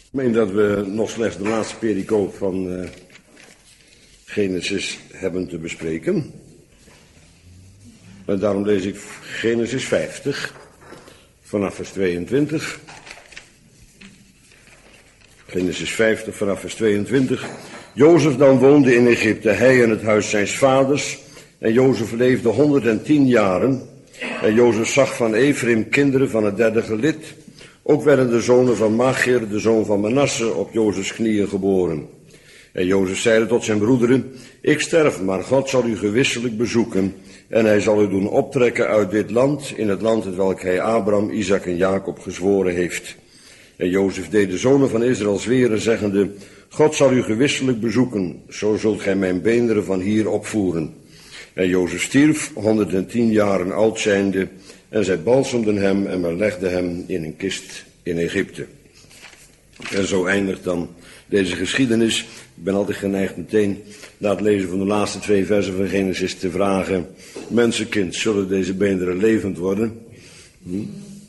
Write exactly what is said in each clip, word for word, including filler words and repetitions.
Ik meen dat we nog slechts de laatste pericoop van uh, Genesis hebben te bespreken. En daarom lees ik Genesis vijftig, vanaf vers tweeëntwintig. Genesis vijftig, vanaf vers tweeëntwintig. Jozef dan woonde in Egypte, hij en het huis zijns vaders. En Jozef leefde honderdtien jaren. En Jozef zag van Ephraim kinderen van het derde gelid. Ook werden de zonen van Machir, de zoon van Manasse, op Jozefs knieën geboren. En Jozef zeide tot zijn broederen: ik sterf, maar God zal u gewisselijk bezoeken. En hij zal u doen optrekken uit dit land, in het land hetwelk hij Abraham, Isaac en Jacob gezworen heeft. En Jozef deed de zonen van Israël zweren, zeggende: God zal u gewisselijk bezoeken, zo zult gij mijn beenderen van hier opvoeren. En Jozef stierf, honderdtien jaren oud zijnde, en zij balsemden hem en men legde hem in een kist in Egypte. En zo eindigt dan deze geschiedenis. Ik ben altijd geneigd meteen na het lezen van de laatste twee versen van Genesis te vragen: mensenkind, zullen deze beenderen levend worden? Hm?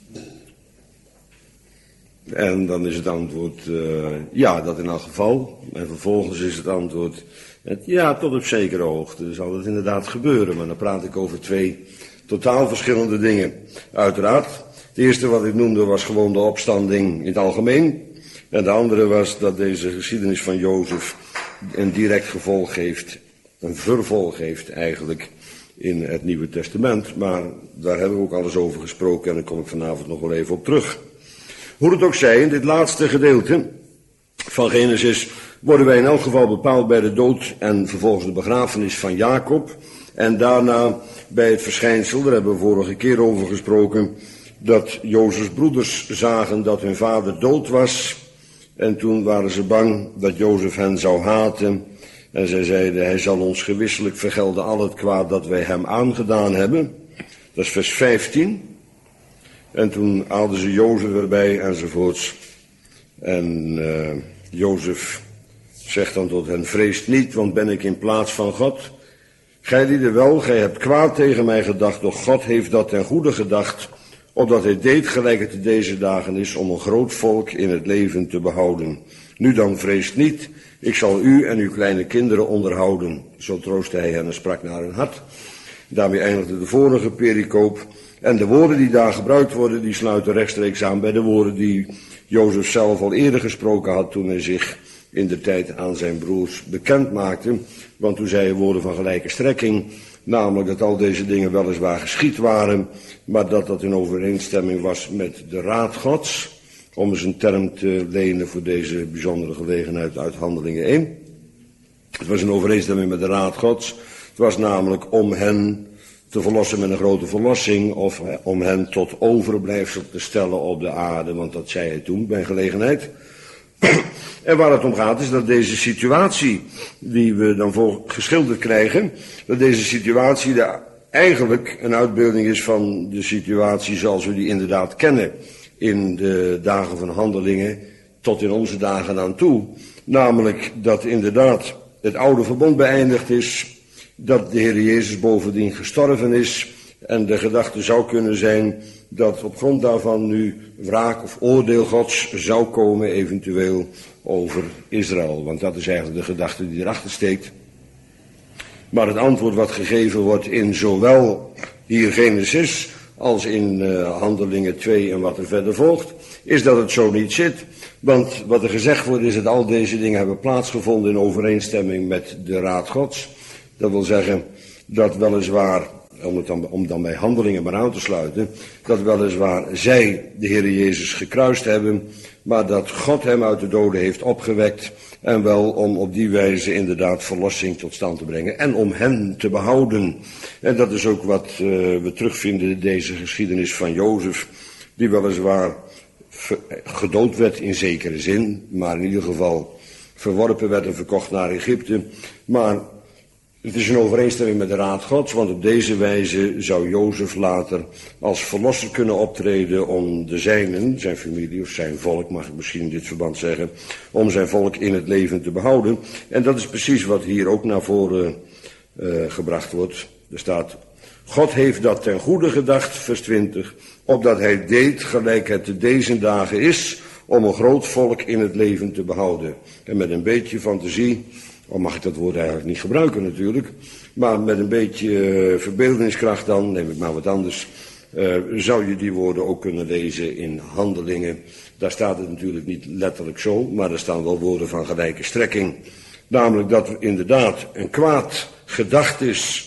En dan is het antwoord uh, ja, dat in elk geval. En vervolgens is het antwoord het, ja, tot op zekere hoogte zal dat inderdaad gebeuren. Maar dan praat ik over twee totaal verschillende dingen. Uiteraard, het eerste wat ik noemde was gewoon de opstanding in het algemeen. En de andere was dat deze geschiedenis van Jozef een direct gevolg heeft, een vervolg heeft eigenlijk in het Nieuwe Testament. Maar daar hebben we ook alles over gesproken en daar kom ik vanavond nog wel even op terug. Hoe het ook zij, in dit laatste gedeelte van Genesis worden wij in elk geval bepaald bij de dood en vervolgens de begrafenis van Jacob. En daarna bij het verschijnsel, daar hebben we vorige keer over gesproken, dat Jozefs broeders zagen dat hun vader dood was. En toen waren ze bang dat Jozef hen zou haten. En zij zeiden: hij zal ons gewisselijk vergelden al het kwaad dat wij hem aangedaan hebben. Dat is vers vijftien. En toen haalden ze Jozef erbij enzovoorts. En uh, Jozef zegt dan tot hen: vreest niet, want ben ik in plaats van God? Gij lieden wel, gij hebt kwaad tegen mij gedacht, doch God heeft dat ten goede gedacht, opdat hij deed gelijk het in deze dagen is, om een groot volk in het leven te behouden. Nu dan, vreest niet, ik zal u en uw kleine kinderen onderhouden. Zo troostte hij hen en sprak naar hun hart. Daarmee eindigde de vorige pericoop. En de woorden die daar gebruikt worden, die sluiten rechtstreeks aan bij de woorden die Jozef zelf al eerder gesproken had toen hij zich in de tijd aan zijn broers bekend maakte. Want toen zei hij woorden van gelijke strekking, namelijk dat al deze dingen weliswaar geschied waren, maar dat dat in overeenstemming was met de raad Gods, om eens een term te lenen voor deze bijzondere gelegenheid uit Handelingen één. Het was in overeenstemming met de raad Gods. Het was namelijk om hen te verlossen met een grote verlossing, of om hen tot overblijfsel te stellen op de aarde, want dat zei hij toen bij gelegenheid. En waar het om gaat is dat deze situatie, die we dan voor geschilderd krijgen, dat deze situatie de, eigenlijk een uitbeelding is van de situatie zoals we die inderdaad kennen in de dagen van Handelingen tot in onze dagen aan toe. Namelijk dat inderdaad het oude verbond beëindigd is, dat de Heer Jezus bovendien gestorven is en de gedachte zou kunnen zijn dat op grond daarvan nu wraak of oordeel Gods zou komen eventueel over Israël. Want dat is eigenlijk de gedachte die erachter steekt. Maar het antwoord wat gegeven wordt in zowel hier Genesis als in uh, Handelingen twee en wat er verder volgt, is dat het zo niet zit. Want wat er gezegd wordt is dat al deze dingen hebben plaatsgevonden in overeenstemming met de raad Gods. Dat wil zeggen dat weliswaar, om, het dan, om dan bij Handelingen maar aan te sluiten, dat weliswaar zij de Heer Jezus gekruist hebben, maar dat God hem uit de doden heeft opgewekt, en wel om op die wijze inderdaad verlossing tot stand te brengen en om hen te behouden. En dat is ook wat uh, we terugvinden in deze geschiedenis van Jozef, die weliswaar gedood werd in zekere zin, maar in ieder geval verworpen werd en verkocht naar Egypte. Maar het is in overeenstemming met de raad Gods, want op deze wijze zou Jozef later als verlosser kunnen optreden om de zijnen, zijn familie of zijn volk, mag ik misschien in dit verband zeggen, om zijn volk in het leven te behouden. En dat is precies wat hier ook naar voren uh, gebracht wordt. Er staat: God heeft dat ten goede gedacht, vers twintig, opdat hij deed gelijk het te deze dagen is, om een groot volk in het leven te behouden. En met een beetje fantasie, al mag ik dat woord eigenlijk niet gebruiken natuurlijk, maar met een beetje uh, verbeeldingskracht dan, neem ik maar wat anders, uh, zou je die woorden ook kunnen lezen in Handelingen. Daar staat het natuurlijk niet letterlijk zo, maar er staan wel woorden van gelijke strekking. Namelijk dat er inderdaad een kwaad gedachtes,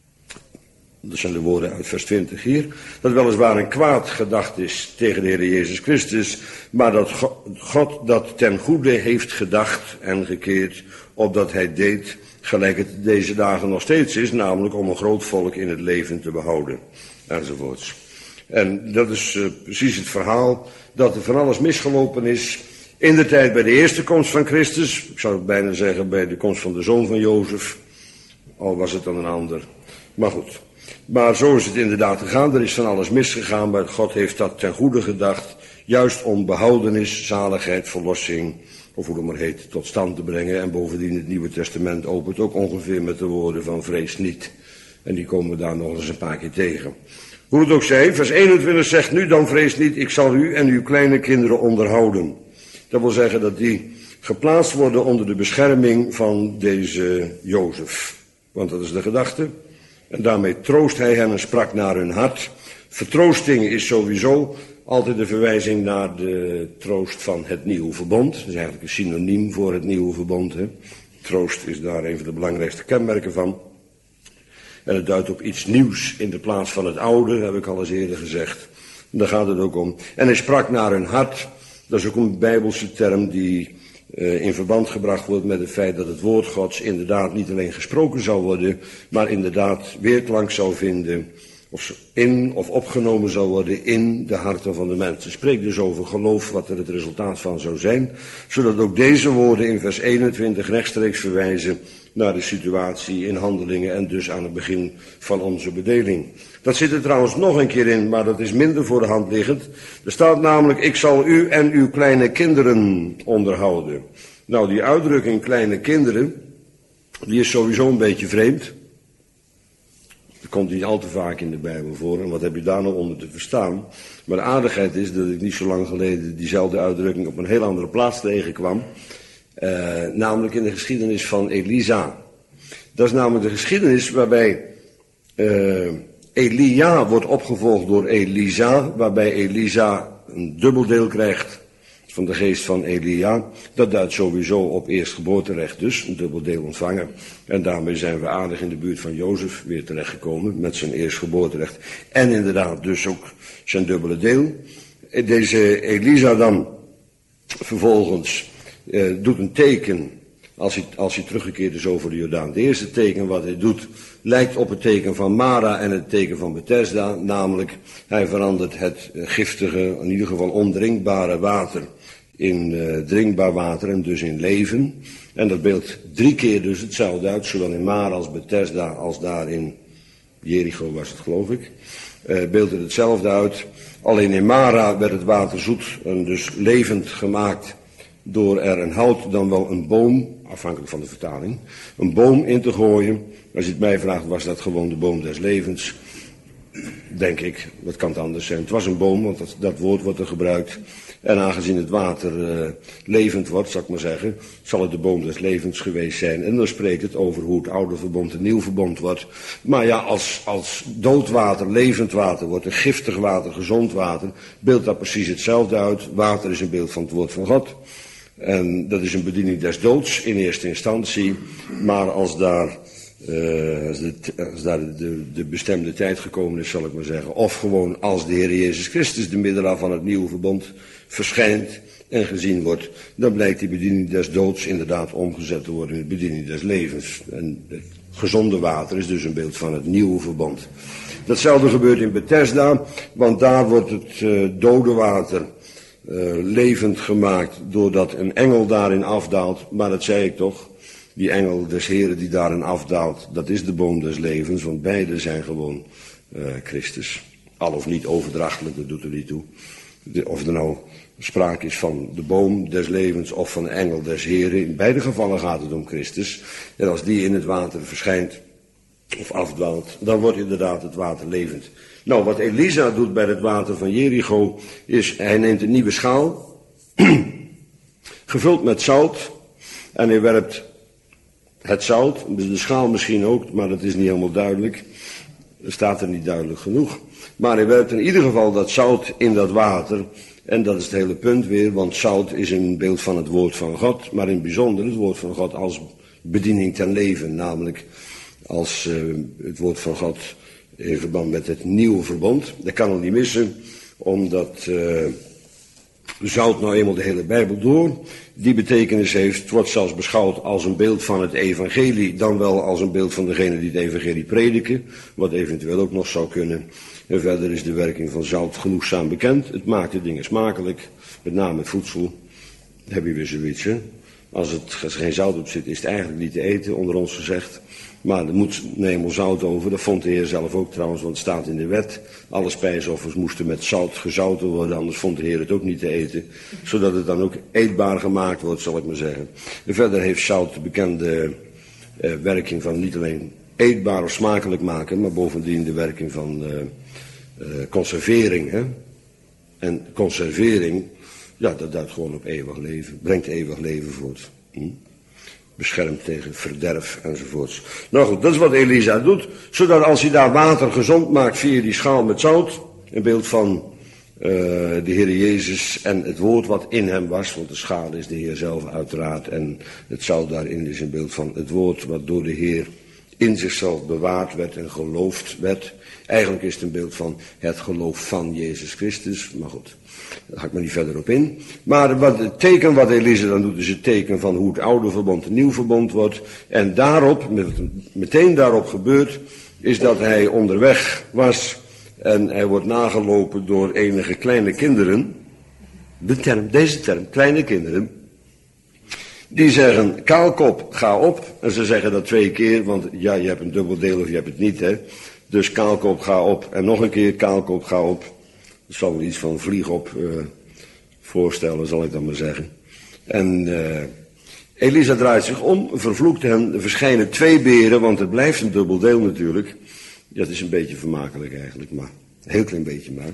dat zijn de woorden uit vers twintig hier, dat weliswaar een kwaad gedacht is tegen de Heer Jezus Christus, maar dat God dat ten goede heeft gedacht en gekeerd, opdat hij deed, gelijk het deze dagen nog steeds is, namelijk om een groot volk in het leven te behouden, enzovoorts. En dat is uh, precies het verhaal dat er van alles misgelopen is in de tijd bij de eerste komst van Christus, ik zou bijna zeggen bij de komst van de zoon van Jozef, al was het dan een ander, maar goed. Maar zo is het inderdaad gegaan, er is van alles misgegaan, maar God heeft dat ten goede gedacht, juist om behoudenis, zaligheid, verlossing, of hoe het maar heet, tot stand te brengen. En bovendien het Nieuwe Testament opent ook ongeveer met de woorden van vrees niet. En die komen we daar nog eens een paar keer tegen. Hoe het ook zij, vers eenentwintig zegt, nu dan vrees niet, ik zal u en uw kleine kinderen onderhouden. Dat wil zeggen dat die geplaatst worden onder de bescherming van deze Jozef. Want dat is de gedachte. En daarmee troost hij hen en sprak naar hun hart. Vertroosting is sowieso altijd de verwijzing naar de troost van het nieuwe verbond. Dat is eigenlijk een synoniem voor het nieuwe verbond. Hè. Troost is daar een van de belangrijkste kenmerken van. En het duidt op iets nieuws in de plaats van het oude, heb ik al eens eerder gezegd. Daar gaat het ook om. En hij sprak naar hun hart. Dat is ook een Bijbelse term die uh, in verband gebracht wordt met het feit dat het woord Gods inderdaad niet alleen gesproken zou worden, maar inderdaad weerklank zou vinden, of in of opgenomen zou worden in de harten van de mensen. Spreek dus over geloof wat er het resultaat van zou zijn, zodat ook deze woorden in vers eenentwintig rechtstreeks verwijzen naar de situatie in Handelingen en dus aan het begin van onze bedeling. Dat zit er trouwens nog een keer in, maar dat is minder voor de hand liggend. Er staat namelijk, ik zal u en uw kleine kinderen onderhouden. Nou, die uitdrukking kleine kinderen, die is sowieso een beetje vreemd. Dat komt niet al te vaak in de Bijbel voor. En wat heb je daar nou onder te verstaan? Maar de aardigheid is dat ik niet zo lang geleden diezelfde uitdrukking op een heel andere plaats tegenkwam. Uh, namelijk in de geschiedenis van Elisa. Dat is namelijk de geschiedenis waarbij uh, Elia wordt opgevolgd door Elisa, waarbij Elisa een dubbeldeel krijgt van de geest van Elia. Dat duidt sowieso op eerstgeboorterecht dus, een dubbeldeel ontvangen. En daarmee zijn we aardig in de buurt van Jozef weer terechtgekomen met zijn eerstgeboorterecht. En inderdaad dus ook zijn dubbele deel. Deze Elisa dan vervolgens uh, doet een teken als hij, als hij teruggekeerd is over de Jordaan. Het eerste teken wat hij doet lijkt op het teken van Mara en het teken van Bethesda. Namelijk, hij verandert het giftige, in ieder geval ondrinkbare water in uh, drinkbaar water en dus in leven. En dat beeldt drie keer dus hetzelfde uit, zowel in Mara als Bethesda als daar in Jericho was het geloof ik. Uh, beeldt het hetzelfde uit. Alleen in Mara werd het water zoet en dus levend gemaakt door er een hout dan wel een boom, afhankelijk van de vertaling, een boom in te gooien. Als je het mij vraagt, was dat gewoon de boom des levens. Denk ik, wat kan het anders zijn? Het was een boom, want dat, dat woord wordt er gebruikt. En aangezien het water uh, levend wordt, zal ik maar zeggen, zal het de boom des levens geweest zijn. En dan spreekt het over hoe het oude verbond een nieuw verbond wordt. Maar ja, als, als dood water levend water wordt, een giftig water, gezond water, beeldt dat precies hetzelfde uit. Water is een beeld van het woord van God. En dat is een bediening des doods in eerste instantie. Maar als daar, uh, als de, als daar de, de bestemde tijd gekomen is, zal ik maar zeggen, of gewoon als de Heer Jezus Christus, de middelaar van het nieuwe verbond, verschijnt en gezien wordt, dan blijkt die bediening des doods inderdaad omgezet te worden in de bediening des levens. En het gezonde water is dus een beeld van het nieuwe verbond. Datzelfde gebeurt in Bethesda, want daar wordt het uh, dode water Uh, levend gemaakt doordat een engel daarin afdaalt. Maar dat zei ik toch, die engel des Heren die daarin afdaalt, dat is de boom des levens, want beide zijn gewoon uh, Christus. Al of niet overdrachtelijk, dat doet er niet toe. De, of er nou sprake is van de boom des levens of van de engel des Heren, in beide gevallen gaat het om Christus. En als die in het water verschijnt of afdwaalt, dan wordt inderdaad het water levend. Nou, wat Elisa doet bij het water van Jericho is, hij neemt een nieuwe schaal Gevuld met zout. En hij werpt het zout, de schaal misschien ook, maar dat is niet helemaal duidelijk. Er staat er niet duidelijk genoeg. Maar hij werpt in ieder geval dat zout in dat water. En dat is het hele punt weer, want zout is een beeld van het woord van God. Maar in het bijzonder het woord van God als bediening ten leven. Namelijk als uh, het woord van God in verband met het nieuwe verbond. Dat kan al niet missen, omdat uh, zout nou eenmaal de hele Bijbel door die betekenis heeft. Het wordt zelfs beschouwd als een beeld van het evangelie, dan wel als een beeld van degene die het evangelie prediken, wat eventueel ook nog zou kunnen. En verder is de werking van zout genoegzaam bekend. Het maakt de dingen smakelijk, met name het voedsel. Heb je weer zoiets, hè? Als, het, als er geen zout op zit, is het eigenlijk niet te eten, onder ons gezegd. Maar er moet eenmaal zout over. Dat vond de Heer zelf ook trouwens, want het staat in de wet. Alle spijsoffers moesten met zout gezouten worden, anders vond de Heer het ook niet te eten. Zodat het dan ook eetbaar gemaakt wordt, zal ik maar zeggen. En verder heeft zout de bekende uh, werking van niet alleen eetbaar of smakelijk maken, maar bovendien de werking van uh, uh, conservering. Hè? En conservering, ja, dat duidt gewoon op eeuwig leven. Brengt eeuwig leven voort. Hm? Beschermt tegen verderf enzovoorts. Nou goed, dat is wat Elisa doet. Zodat als hij daar water gezond maakt via die schaal met zout. Een beeld van uh, de Heer Jezus en het woord wat in hem was. Want de schaal is de Heer zelf uiteraard. En het zout daarin is een beeld van het woord wat door de Heer in zichzelf bewaard werd en geloofd werd. Eigenlijk is het een beeld van het geloof van Jezus Christus. Maar goed, daar ga ik maar niet verder op in. Maar wat, het teken wat Elisa dan doet is het teken van hoe het oude verbond een nieuw verbond wordt. En daarop, meteen daarop gebeurt, is dat hij onderweg was. En hij wordt nagelopen door enige kleine kinderen. De term, deze term, kleine kinderen. Die zeggen, kaalkop, ga op. En ze zeggen dat twee keer, want ja, je hebt een dubbeldeel of je hebt het niet, hè. Dus kaalkop, ga op. En nog een keer, kaalkop, ga op. Dat zal wel iets van vlieg op uh, voorstellen, zal ik dan maar zeggen. En uh, Elisa draait zich om, vervloekt hen. Er verschijnen twee beren, want het blijft een dubbeldeel natuurlijk. Ja, het is een beetje vermakelijk eigenlijk, maar een heel klein beetje maar.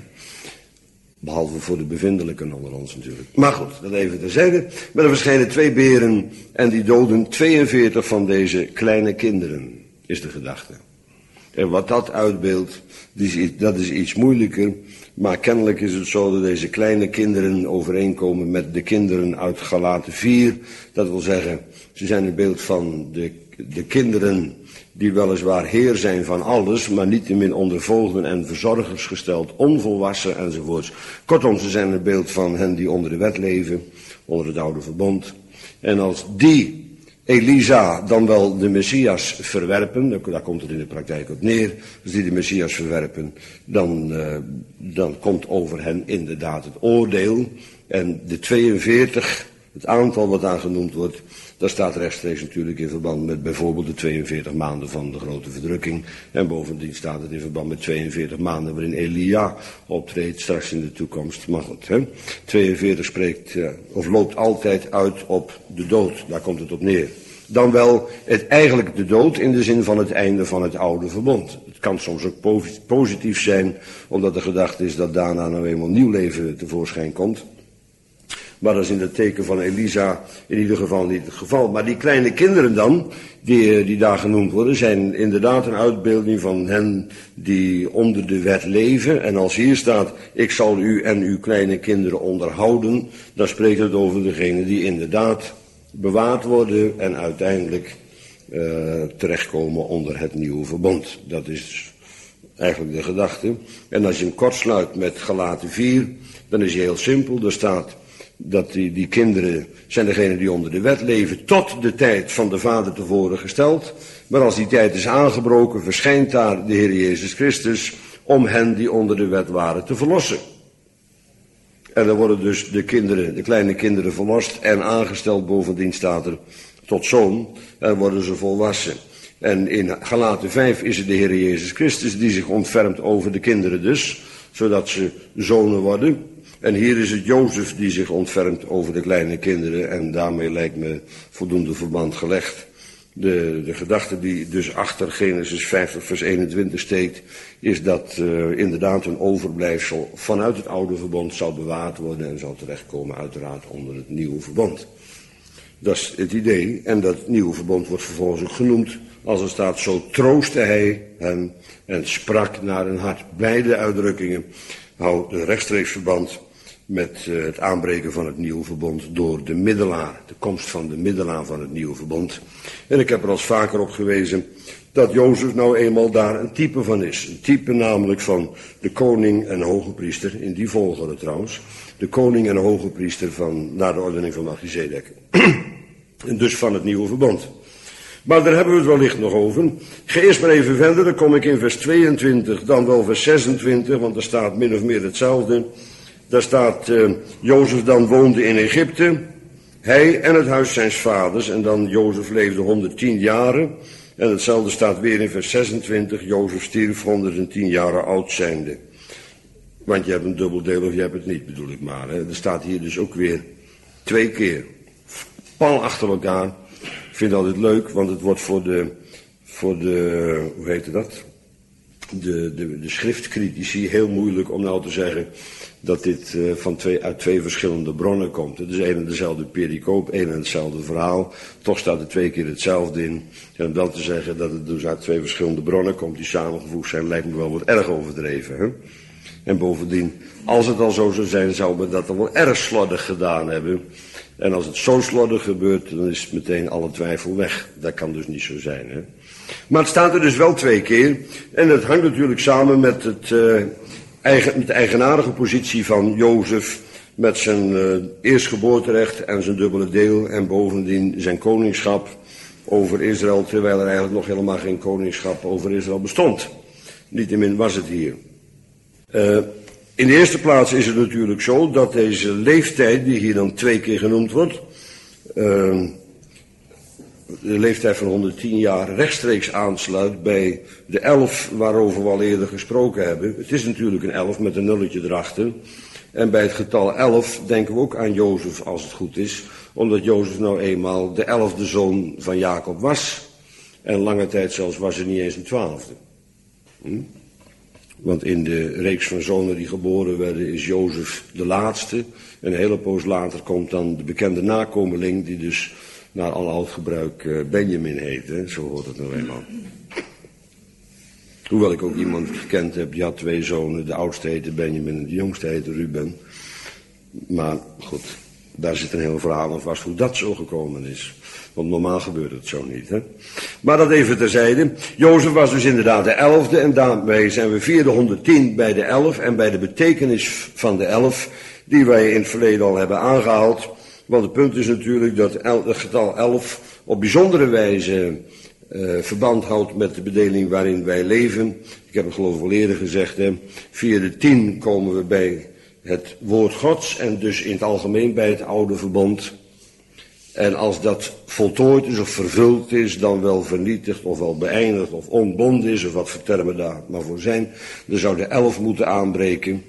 Behalve voor de bevindelijken onder ons natuurlijk. Maar goed, dat even terzijde. Maar er verschijnen twee beren en die doden tweeënveertig van deze kleine kinderen, is de gedachte. En wat dat uitbeeldt, dat is iets moeilijker. Maar kennelijk is het zo dat deze kleine kinderen overeenkomen met de kinderen uit Galaten vier. Dat wil zeggen, ze zijn een beeld van de, de kinderen die weliswaar heer zijn van alles, maar niettemin onder voogden en verzorgers gesteld, onvolwassen enzovoorts. Kortom, ze zijn een beeld van hen die onder de wet leven, onder het oude verbond. En als die Elisa dan wel de Messias verwerpen, daar komt het in de praktijk op neer, als die de Messias verwerpen, dan, uh, dan komt over hen inderdaad het oordeel. En de tweeënveertig, het aantal wat daar genoemd wordt, dat staat rechtstreeks natuurlijk in verband met bijvoorbeeld de tweeënveertig maanden van de grote verdrukking. En bovendien staat het in verband met tweeënveertig maanden waarin Elia optreedt straks in de toekomst. Maar goed, hè? tweeënveertig spreekt, uh, of loopt altijd uit op de dood. Daar komt het op neer. Dan wel het eigenlijk de dood in de zin van het einde van het oude verbond. Het kan soms ook positief zijn, omdat de gedachte is dat daarna nou eenmaal nieuw leven tevoorschijn komt. Maar dat is in het teken van Elisa in ieder geval niet het geval. Maar die kleine kinderen dan, die, die daar genoemd worden, zijn inderdaad een uitbeelding van hen die onder de wet leven. En als hier staat, ik zal u en uw kleine kinderen onderhouden, dan spreekt het over degenen die inderdaad bewaard worden en uiteindelijk uh, terechtkomen onder het nieuwe verbond. Dat is eigenlijk de gedachte. En als je hem kort sluit met Galaten vier, dan is hij heel simpel. Er staat dat die, die kinderen zijn degenen die onder de wet leven tot de tijd van de Vader tevoren gesteld. Maar als die tijd is aangebroken, verschijnt daar de Heer Jezus Christus om hen die onder de wet waren te verlossen. En dan worden dus de kinderen, de kleine kinderen verlost en aangesteld, bovendien staat er tot zoon, en worden ze volwassen. En in Galaten vijf is het de Heer Jezus Christus die zich ontfermt over de kinderen dus, zodat ze zonen worden. En hier is het Jozef die zich ontfermt over de kleine kinderen en daarmee lijkt me voldoende verband gelegd. De, de gedachte die dus achter Genesis vijftig vers eenentwintig steekt, is dat uh, inderdaad een overblijfsel vanuit het oude verbond zal bewaard worden en zal terechtkomen uiteraard onder het nieuwe verbond. Dat is het idee. En dat nieuwe verbond wordt vervolgens ook genoemd als er staat, zo troostte hij hem en sprak naar hun hart. Beide uitdrukkingen houden een rechtstreeks verband met uh, het aanbreken van het nieuwe verbond door de middelaar. De komst van de middelaar van het nieuwe verbond. En ik heb er al vaker op gewezen dat Jozef nou eenmaal daar een type van is. Een type namelijk van de koning en hoge priester, in die volgorde trouwens. De koning en hoge priester van, naar de ordening van Melchizedek. En dus van het nieuwe verbond. Maar daar hebben we het wellicht nog over. Ik ga eerst maar even verder, dan kom ik in vers tweeëntwintig, dan wel vers zesentwintig, want er staat min of meer hetzelfde. Daar staat, uh, Jozef dan woonde in Egypte, hij en het huis zijns vaders, en dan Jozef leefde honderdtien jaren. En hetzelfde staat weer in vers zesentwintig, Jozef stierf honderdtien jaren oud zijnde. Want je hebt een dubbeldeel of je hebt het niet, bedoel ik maar. Hè. Er staat hier dus ook weer twee keer, pal achter elkaar. Ik vind het altijd leuk, want het wordt voor de, voor de, hoe heet dat? De, de, de schriftcritici heel moeilijk om nou te zeggen dat dit uh, van twee, uit twee verschillende bronnen komt. Het is een en dezelfde pericoop, een en hetzelfde verhaal. Toch staat er twee keer hetzelfde in. En om dan te zeggen dat het dus uit twee verschillende bronnen komt die samengevoegd zijn, lijkt me wel wat erg overdreven. Hè? En bovendien, als het al zo zou zijn, zou men dat dan wel erg slordig gedaan hebben. En als het zo slordig gebeurt, dan is meteen alle twijfel weg. Dat kan dus niet zo zijn. Hè? Maar het staat er dus wel twee keer. En het hangt natuurlijk samen met, het, uh, eigen, met de eigenaardige positie van Jozef. Met zijn uh, eerstgeboorterecht en zijn dubbele deel. En bovendien zijn koningschap over Israël. Terwijl er eigenlijk nog helemaal geen koningschap over Israël bestond. Niettemin was het hier. Uh, in de eerste plaats is het natuurlijk zo dat deze leeftijd, die hier dan twee keer genoemd wordt, uh, de leeftijd van honderdtien jaar rechtstreeks aansluit bij de elf waarover we al eerder gesproken hebben. Het is natuurlijk een elf met een nulletje erachter. En bij het getal elf denken we ook aan Jozef als het goed is, omdat Jozef nou eenmaal de elfde zoon van Jacob was. En lange tijd zelfs was er niet eens een twaalfde. Hm? Want in de reeks van zonen die geboren werden is Jozef de laatste. En een hele poos later komt dan de bekende nakomeling die dus naar al oud gebruik Benjamin heet. Hè? Zo hoort het nou eenmaal. Hoewel ik ook iemand gekend heb, die had twee zonen. De oudste heette Benjamin en de jongste heette Ruben. Maar goed, daar zit een heel verhaal aan vast hoe dat zo gekomen is. Want normaal gebeurt het zo niet. Hè? Maar dat even terzijde. Jozef was dus inderdaad de elfde en daarmee zijn we via de honderdtien bij de elf en bij de betekenis van de elf die wij in het verleden al hebben aangehaald. Want het punt is natuurlijk dat het getal elf op bijzondere wijze uh, verband houdt met de bedeling waarin wij leven. Ik heb het geloof ik al eerder gezegd. Hè. Via de tien komen we bij het woord Gods en dus in het algemeen bij het oude verbond. En als dat voltooid is of vervuld is, dan wel vernietigd of wel beëindigd of ontbonden is, of wat voor termen daar maar voor zijn, dan zou de elf moeten aanbreken.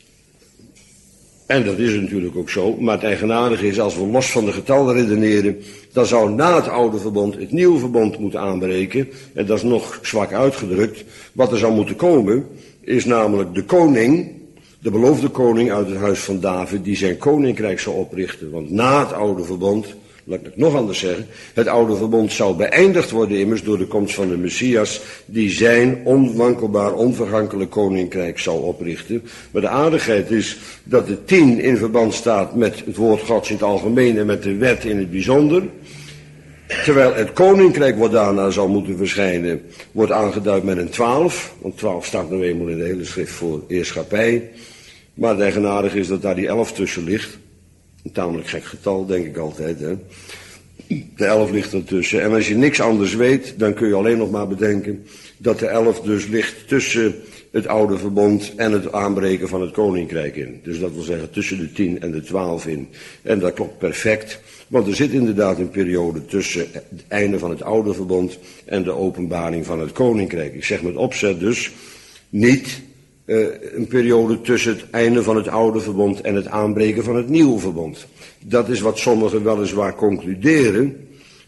En dat is natuurlijk ook zo, maar het eigenaardige is, als we los van de getallen redeneren, dan zou na het oude verbond het nieuwe verbond moeten aanbreken. En dat is nog zwak uitgedrukt. Wat er zou moeten komen, is namelijk de koning, de beloofde koning uit het huis van David, die zijn koninkrijk zou oprichten. Want na het oude verbond, laat ik het nog anders zeggen, het oude verbond zou beëindigd worden immers door de komst van de Messias, die zijn onwankelbaar, onvergankelijk koninkrijk zal oprichten. Maar de aardigheid is dat de tien in verband staat met het woord Gods in het algemeen en met de wet in het bijzonder. Terwijl het koninkrijk wat daarna zal moeten verschijnen, wordt aangeduid met een twaalf. Want twaalf staat nou eenmaal in de hele schrift voor heerschappij. Maar het eigenaardige is dat daar die elf tussen ligt. Een tamelijk gek getal, denk ik altijd. Hè? De elf ligt ertussen. En als je niks anders weet, dan kun je alleen nog maar bedenken dat de elf dus ligt tussen het oude verbond en het aanbreken van het koninkrijk in. Dus dat wil zeggen tussen de tien en de twaalf in. En dat klopt perfect. Want er zit inderdaad een periode tussen het einde van het oude verbond en de openbaring van het koninkrijk. Ik zeg met opzet dus niet uh, een periode tussen het einde van het oude verbond en het aanbreken van het nieuwe verbond. Dat is wat sommigen weliswaar concluderen,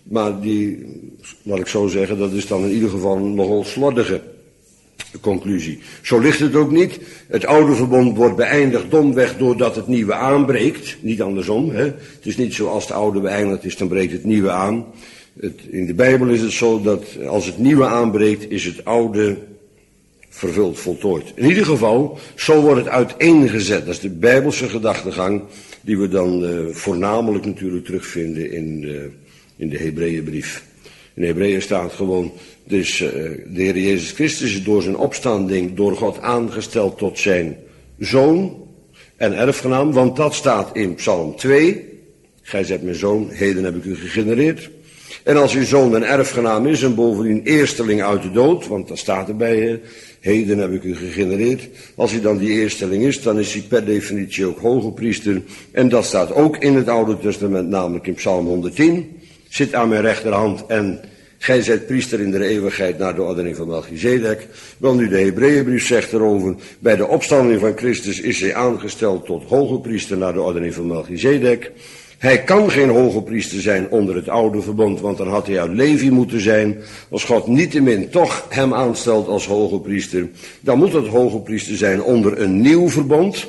Maar die, laat ik zo zeggen, dat is dan in ieder geval een nogal slordige conclusie. Zo ligt het ook niet. Het oude verbond wordt beëindigd domweg doordat het nieuwe aanbreekt. Niet andersom. Hè? Het is niet zo als het oude beëindigd is, dan breekt het nieuwe aan. Het, in de Bijbel is het zo dat als het nieuwe aanbreekt, is het oude vervuld, voltooid. In ieder geval, zo wordt het uiteengezet. Dat is de Bijbelse gedachtegang die we dan uh, voornamelijk natuurlijk terugvinden in de, in de Hebreeënbrief. In de Hebreeën staat gewoon, dus uh, de Heer Jezus Christus is door zijn opstanding door God aangesteld tot zijn zoon en erfgenaam, want dat staat in Psalm twee. Gij zijt mijn zoon, heden heb ik u gegenereerd. En als uw zoon een erfgenaam is en bovendien eersteling uit de dood, want dat staat erbij, heden heb ik u gegenereerd. Als hij dan die eersteling is, dan is hij per definitie ook hoge priester. En dat staat ook in het Oude Testament, namelijk in Psalm honderdtien. Zit aan mijn rechterhand en gij zijt priester in de eeuwigheid naar de ordening van Melchizedek. Wel nu, de Hebreeënbrief zegt erover, bij de opstanding van Christus is hij aangesteld tot hoge priester naar de ordening van Melchizedek. Hij kan geen hoge priester zijn onder het oude verbond, want dan had hij uit Levi moeten zijn. Als God niettemin toch hem aanstelt als hoge priester, dan moet het hoge priester zijn onder een nieuw verbond.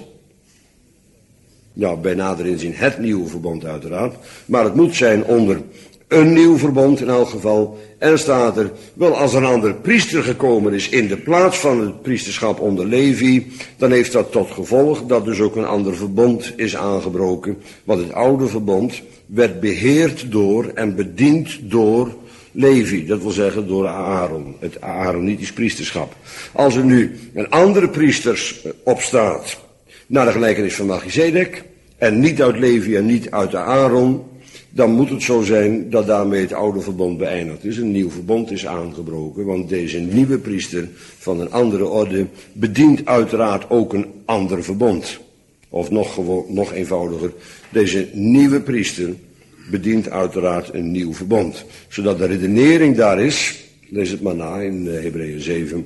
Ja, bij nader inzien het nieuwe verbond uiteraard. Maar het moet zijn onder een nieuw verbond in elk geval. En staat er, wel als een ander priester gekomen is in de plaats van het priesterschap onder Levi, dan heeft dat tot gevolg dat dus ook een ander verbond is aangebroken. Want het oude verbond werd beheerd door en bediend door Levi. Dat wil zeggen door Aaron, het Aaronitisch priesterschap. Als er nu een andere priester opstaat, naar de gelijkenis van Melchizedek, en niet uit Levi en niet uit de Aaron, dan moet het zo zijn dat daarmee het oude verbond beëindigd is. Een nieuw verbond is aangebroken, want deze nieuwe priester van een andere orde bedient uiteraard ook een ander verbond. Of nog, gewoon, nog eenvoudiger, deze nieuwe priester bedient uiteraard een nieuw verbond. Zodat de redenering daar is, lees het maar na in Hebreeën zeven,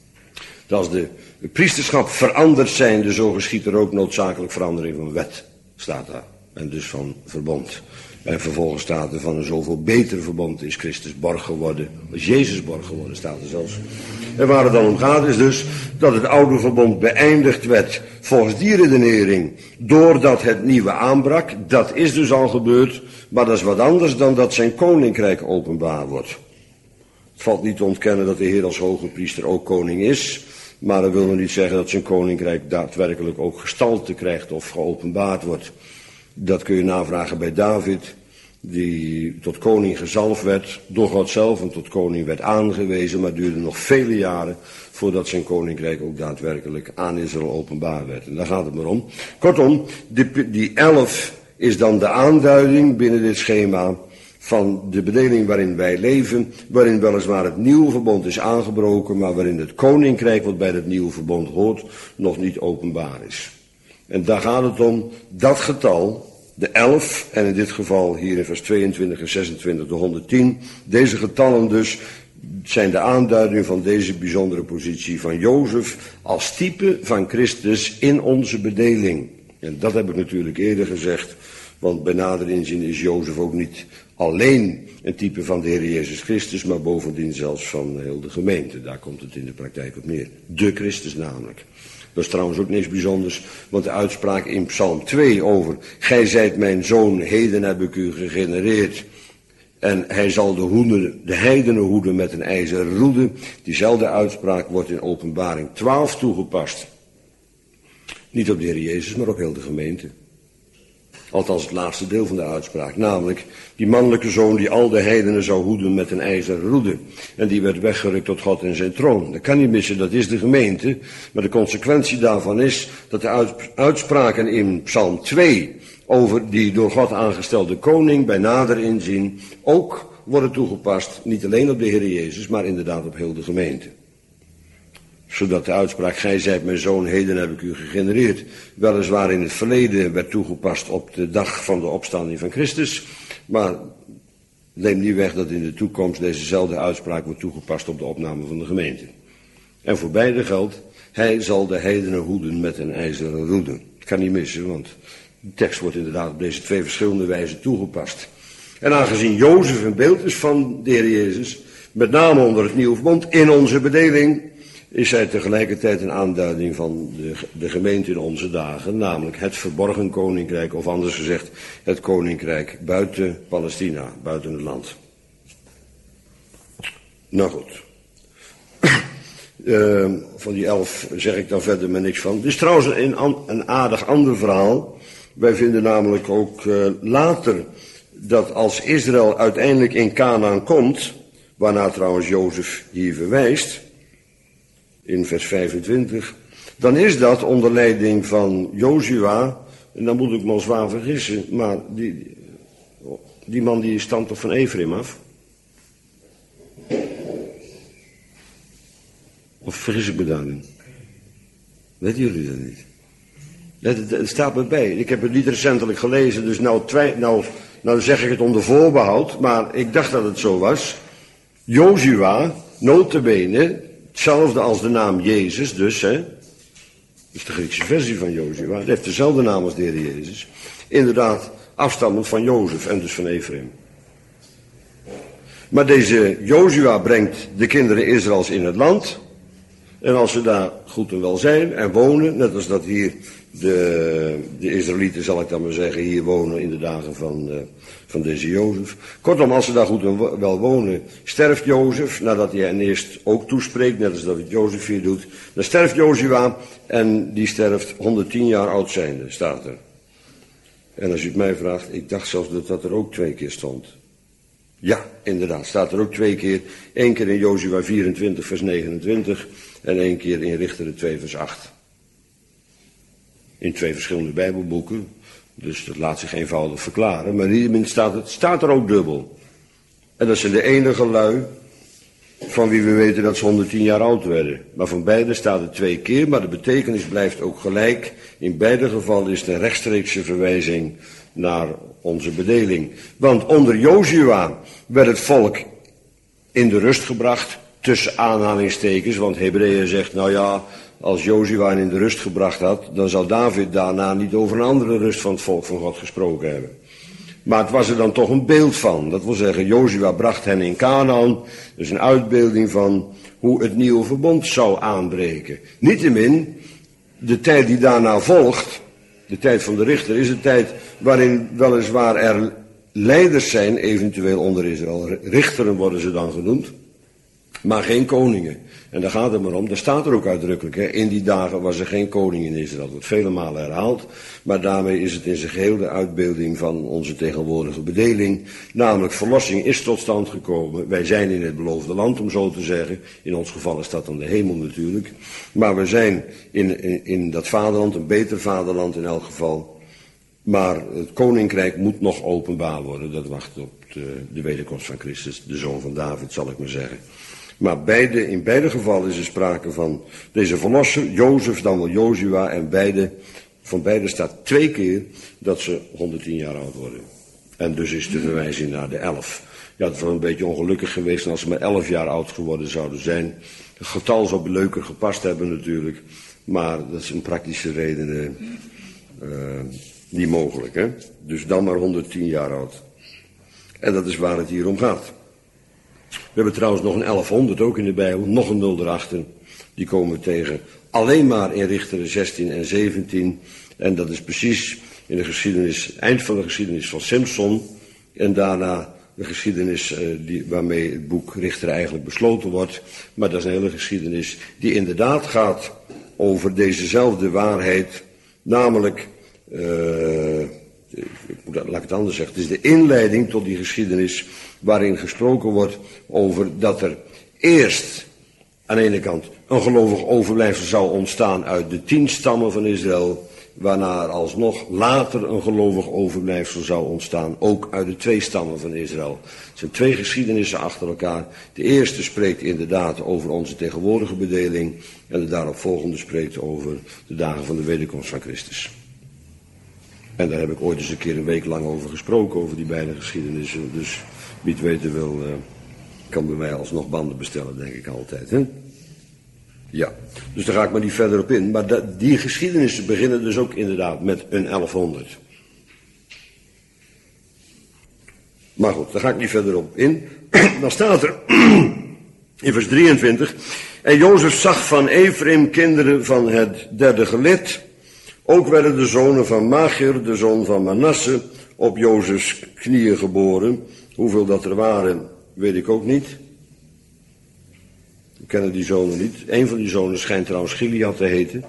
dat als de priesterschap veranderd zijnde, zo geschiet er ook noodzakelijk verandering van wet, staat daar. En dus van verbond. En vervolgens staat er van een zoveel beter verbond is Christus borg geworden, is Jezus borg geworden, staat er zelfs. En waar het dan om gaat is dus dat het oude verbond beëindigd werd volgens die redenering doordat het nieuwe aanbrak. Dat is dus al gebeurd, maar dat is wat anders dan dat zijn koninkrijk openbaar wordt. Het valt niet te ontkennen dat de Heer als hoge priester ook koning is, maar dat wil nog niet zeggen dat zijn koninkrijk daadwerkelijk ook gestalte krijgt of geopenbaard wordt. Dat kun je navragen bij David, die tot koning gezalfd werd door God zelf en tot koning werd aangewezen, maar het duurde nog vele jaren voordat zijn koninkrijk ook daadwerkelijk aan Israël openbaar werd. En daar gaat het maar om. Kortom, die, die elf is dan de aanduiding binnen dit schema van de bedeling waarin wij leven, waarin weliswaar het nieuwe verbond is aangebroken, maar waarin het koninkrijk wat bij het nieuwe verbond hoort nog niet openbaar is. En daar gaat het om, dat getal, de elf, en in dit geval hier in vers tweeëntwintig en zesentwintig de honderdtien, deze getallen dus zijn de aanduiding van deze bijzondere positie van Jozef als type van Christus in onze bedeling. En dat heb ik natuurlijk eerder gezegd, want bij nader inzien is Jozef ook niet alleen een type van de Heer Jezus Christus, maar bovendien zelfs van heel de gemeente. Daar komt het in de praktijk op neer. De Christus namelijk. Dat is trouwens ook niks bijzonders, want de uitspraak in Psalm twee over, gij zijt mijn zoon, heden heb ik u gegenereerd, en hij zal de, hoeden, de heidenen hoeden met een ijzeren roede, diezelfde uitspraak wordt in Openbaring twaalf toegepast. Niet op de Heer Jezus, maar op heel de gemeente. Althans het laatste deel van de uitspraak, namelijk die mannelijke zoon die al de heidenen zou hoeden met een ijzeren roede. En die werd weggerukt tot God en zijn troon. Dat kan niet missen, dat is de gemeente. Maar de consequentie daarvan is dat de uitspraken in Psalm twee over die door God aangestelde koning bij nader inzien ook worden toegepast, niet alleen op de Heer Jezus, maar inderdaad op heel de gemeente. Zodat de uitspraak, gij zijt mijn zoon, heden heb ik u gegenereerd, weliswaar in het verleden werd toegepast op de dag van de opstanding van Christus, maar neem niet weg dat in de toekomst dezezelfde uitspraak wordt toegepast op de opname van de gemeente. En voor beide geldt, hij zal de heidenen hoeden met een ijzeren roede. Het kan niet missen, want de tekst wordt inderdaad op deze twee verschillende wijzen toegepast. En aangezien Jozef een beeld is van de Heer Jezus, met name onder het nieuwe verbond, in onze bedeling, is hij tegelijkertijd een aanduiding van de, de gemeente in onze dagen, namelijk het verborgen koninkrijk, of anders gezegd, het koninkrijk buiten Palestina, buiten het land. Nou goed. Uh, van die elf zeg ik dan verder maar niks van. Het is trouwens een, een aardig ander verhaal. Wij vinden namelijk ook uh, later dat als Israël uiteindelijk in Kanaan komt, waarna trouwens Jozef hier verwijst, in vers vijfentwintig, dan is dat onder leiding van Jozua, en dan moet ik me al zwaar vergissen, maar die, die man die stamt toch van Ephraim af? Of vergis ik me daarin? Weten jullie dat niet? Het, het, het staat me bij. Ik heb het niet recentelijk gelezen, dus nou, twij, nou, nou zeg ik het onder voorbehoud, maar ik dacht dat het zo was. Jozua, nota bene, hetzelfde als de naam Jezus, dus, hè. Dat is de Griekse versie van Jozua. Het heeft dezelfde naam als de Heer Jezus. Inderdaad, afstammend van Jozef en dus van Ephraim. Maar deze Jozua brengt de kinderen Israëls in het land. En als ze daar goed en wel zijn en wonen, net als dat hier de, de Israëlieten, zal ik dan maar zeggen, hier wonen in de dagen van, uh, van deze Jozef. Kortom, als ze daar goed en wel wonen, sterft Jozef, nadat hij hen eerst ook toespreekt, net als dat het Jozef hier doet. Dan sterft Jozua en die sterft honderdtien jaar oud zijnde, staat er. En als u het mij vraagt, ik dacht zelfs dat dat er ook twee keer stond. Ja, inderdaad, staat er ook twee keer. Eén keer in Jozua vierentwintig vers negenentwintig en één keer in Richteren twee vers acht. In twee verschillende bijbelboeken, dus dat laat zich eenvoudig verklaren. Maar hierin staat het, staat er ook dubbel. En dat zijn de enige lui van wie we weten dat ze honderdtien jaar oud werden. Maar van beide staat het twee keer, maar de betekenis blijft ook gelijk. In beide gevallen is het een rechtstreekse verwijzing naar onze bedeling. Want onder Jozua werd het volk in de rust gebracht, tussen aanhalingstekens, want Hebreeën zegt, nou ja, als Jozua hen in de rust gebracht had, dan zou David daarna niet over een andere rust van het volk van God gesproken hebben. Maar het was er dan toch een beeld van. Dat wil zeggen, Jozua bracht hen in Kanaan. Dus een uitbeelding van hoe het nieuwe verbond zou aanbreken. Niettemin, de tijd die daarna volgt, de tijd van de richter, is een tijd waarin weliswaar er leiders zijn, eventueel onder Israël. Richteren worden ze dan genoemd, maar geen koningen. En daar gaat het maar om, daar staat er ook uitdrukkelijk, hè, in die dagen was er geen koning in Israël. Dat wordt vele malen herhaald, maar daarmee is het in zijn geheel de uitbeelding van onze tegenwoordige bedeling. Namelijk, verlossing is tot stand gekomen. Wij zijn in het beloofde land, om zo te zeggen. In ons geval is dat dan de hemel natuurlijk. Maar we zijn in, in, in dat vaderland, een beter vaderland in elk geval. Maar het koninkrijk moet nog openbaar worden. Dat wacht op de, de wederkomst van Christus, de zoon van David, zal ik maar zeggen. Maar beide, in beide gevallen is er sprake van deze verlosser, Jozef, dan wel Jozua, en beide, van beide staat twee keer dat ze honderdtien jaar oud worden. En dus is de verwijzing naar de elf. Ja, het was een beetje ongelukkig geweest als ze maar elf jaar oud geworden zouden zijn. Het getal zou leuker gepast hebben natuurlijk, maar dat is een praktische reden uh, niet mogelijk, hè. Dus dan maar honderdtien jaar oud. En dat is waar het hier om gaat. We hebben trouwens nog een elfhonderd ook in de Bijbel, nog een nul erachter. Die komen we tegen alleen maar in Richteren zestien en zeventien. En dat is precies in de geschiedenis, eind van de geschiedenis van Simson. En daarna de geschiedenis uh, die, waarmee het boek Richteren eigenlijk besloten wordt. Maar dat is een hele geschiedenis die inderdaad gaat over dezezelfde waarheid. Namelijk, uh, ik moet, laat ik het anders zeggen, het is de inleiding tot die geschiedenis waarin gesproken wordt over dat er eerst aan de ene kant een gelovig overblijfsel zou ontstaan uit de tien stammen van Israël, waarna er alsnog later een gelovig overblijfsel zou ontstaan, ook uit de twee stammen van Israël. Het zijn twee geschiedenissen achter elkaar. De eerste spreekt inderdaad over onze tegenwoordige bedeling en de daaropvolgende spreekt over de dagen van de wederkomst van Christus. En daar heb ik ooit eens een keer een week lang over gesproken, over die beide geschiedenissen. Dus wie het weten wil, uh, kan bij mij alsnog banden bestellen, denk ik altijd. Hè? Ja, dus daar ga ik maar niet verder op in. Maar dat, die geschiedenissen beginnen dus ook inderdaad met een elfhonderd. Maar goed, daar ga ik niet verder op in. Dan staat er in vers drieëntwintig. En Jozef zag van Ephraim kinderen van het derde gelid. Ook werden de zonen van Machir, de zoon van Manasse, op Jozefs knieën geboren. Hoeveel dat er waren, weet ik ook niet. We kennen die zonen niet. Een van die zonen schijnt trouwens Gilead te heten.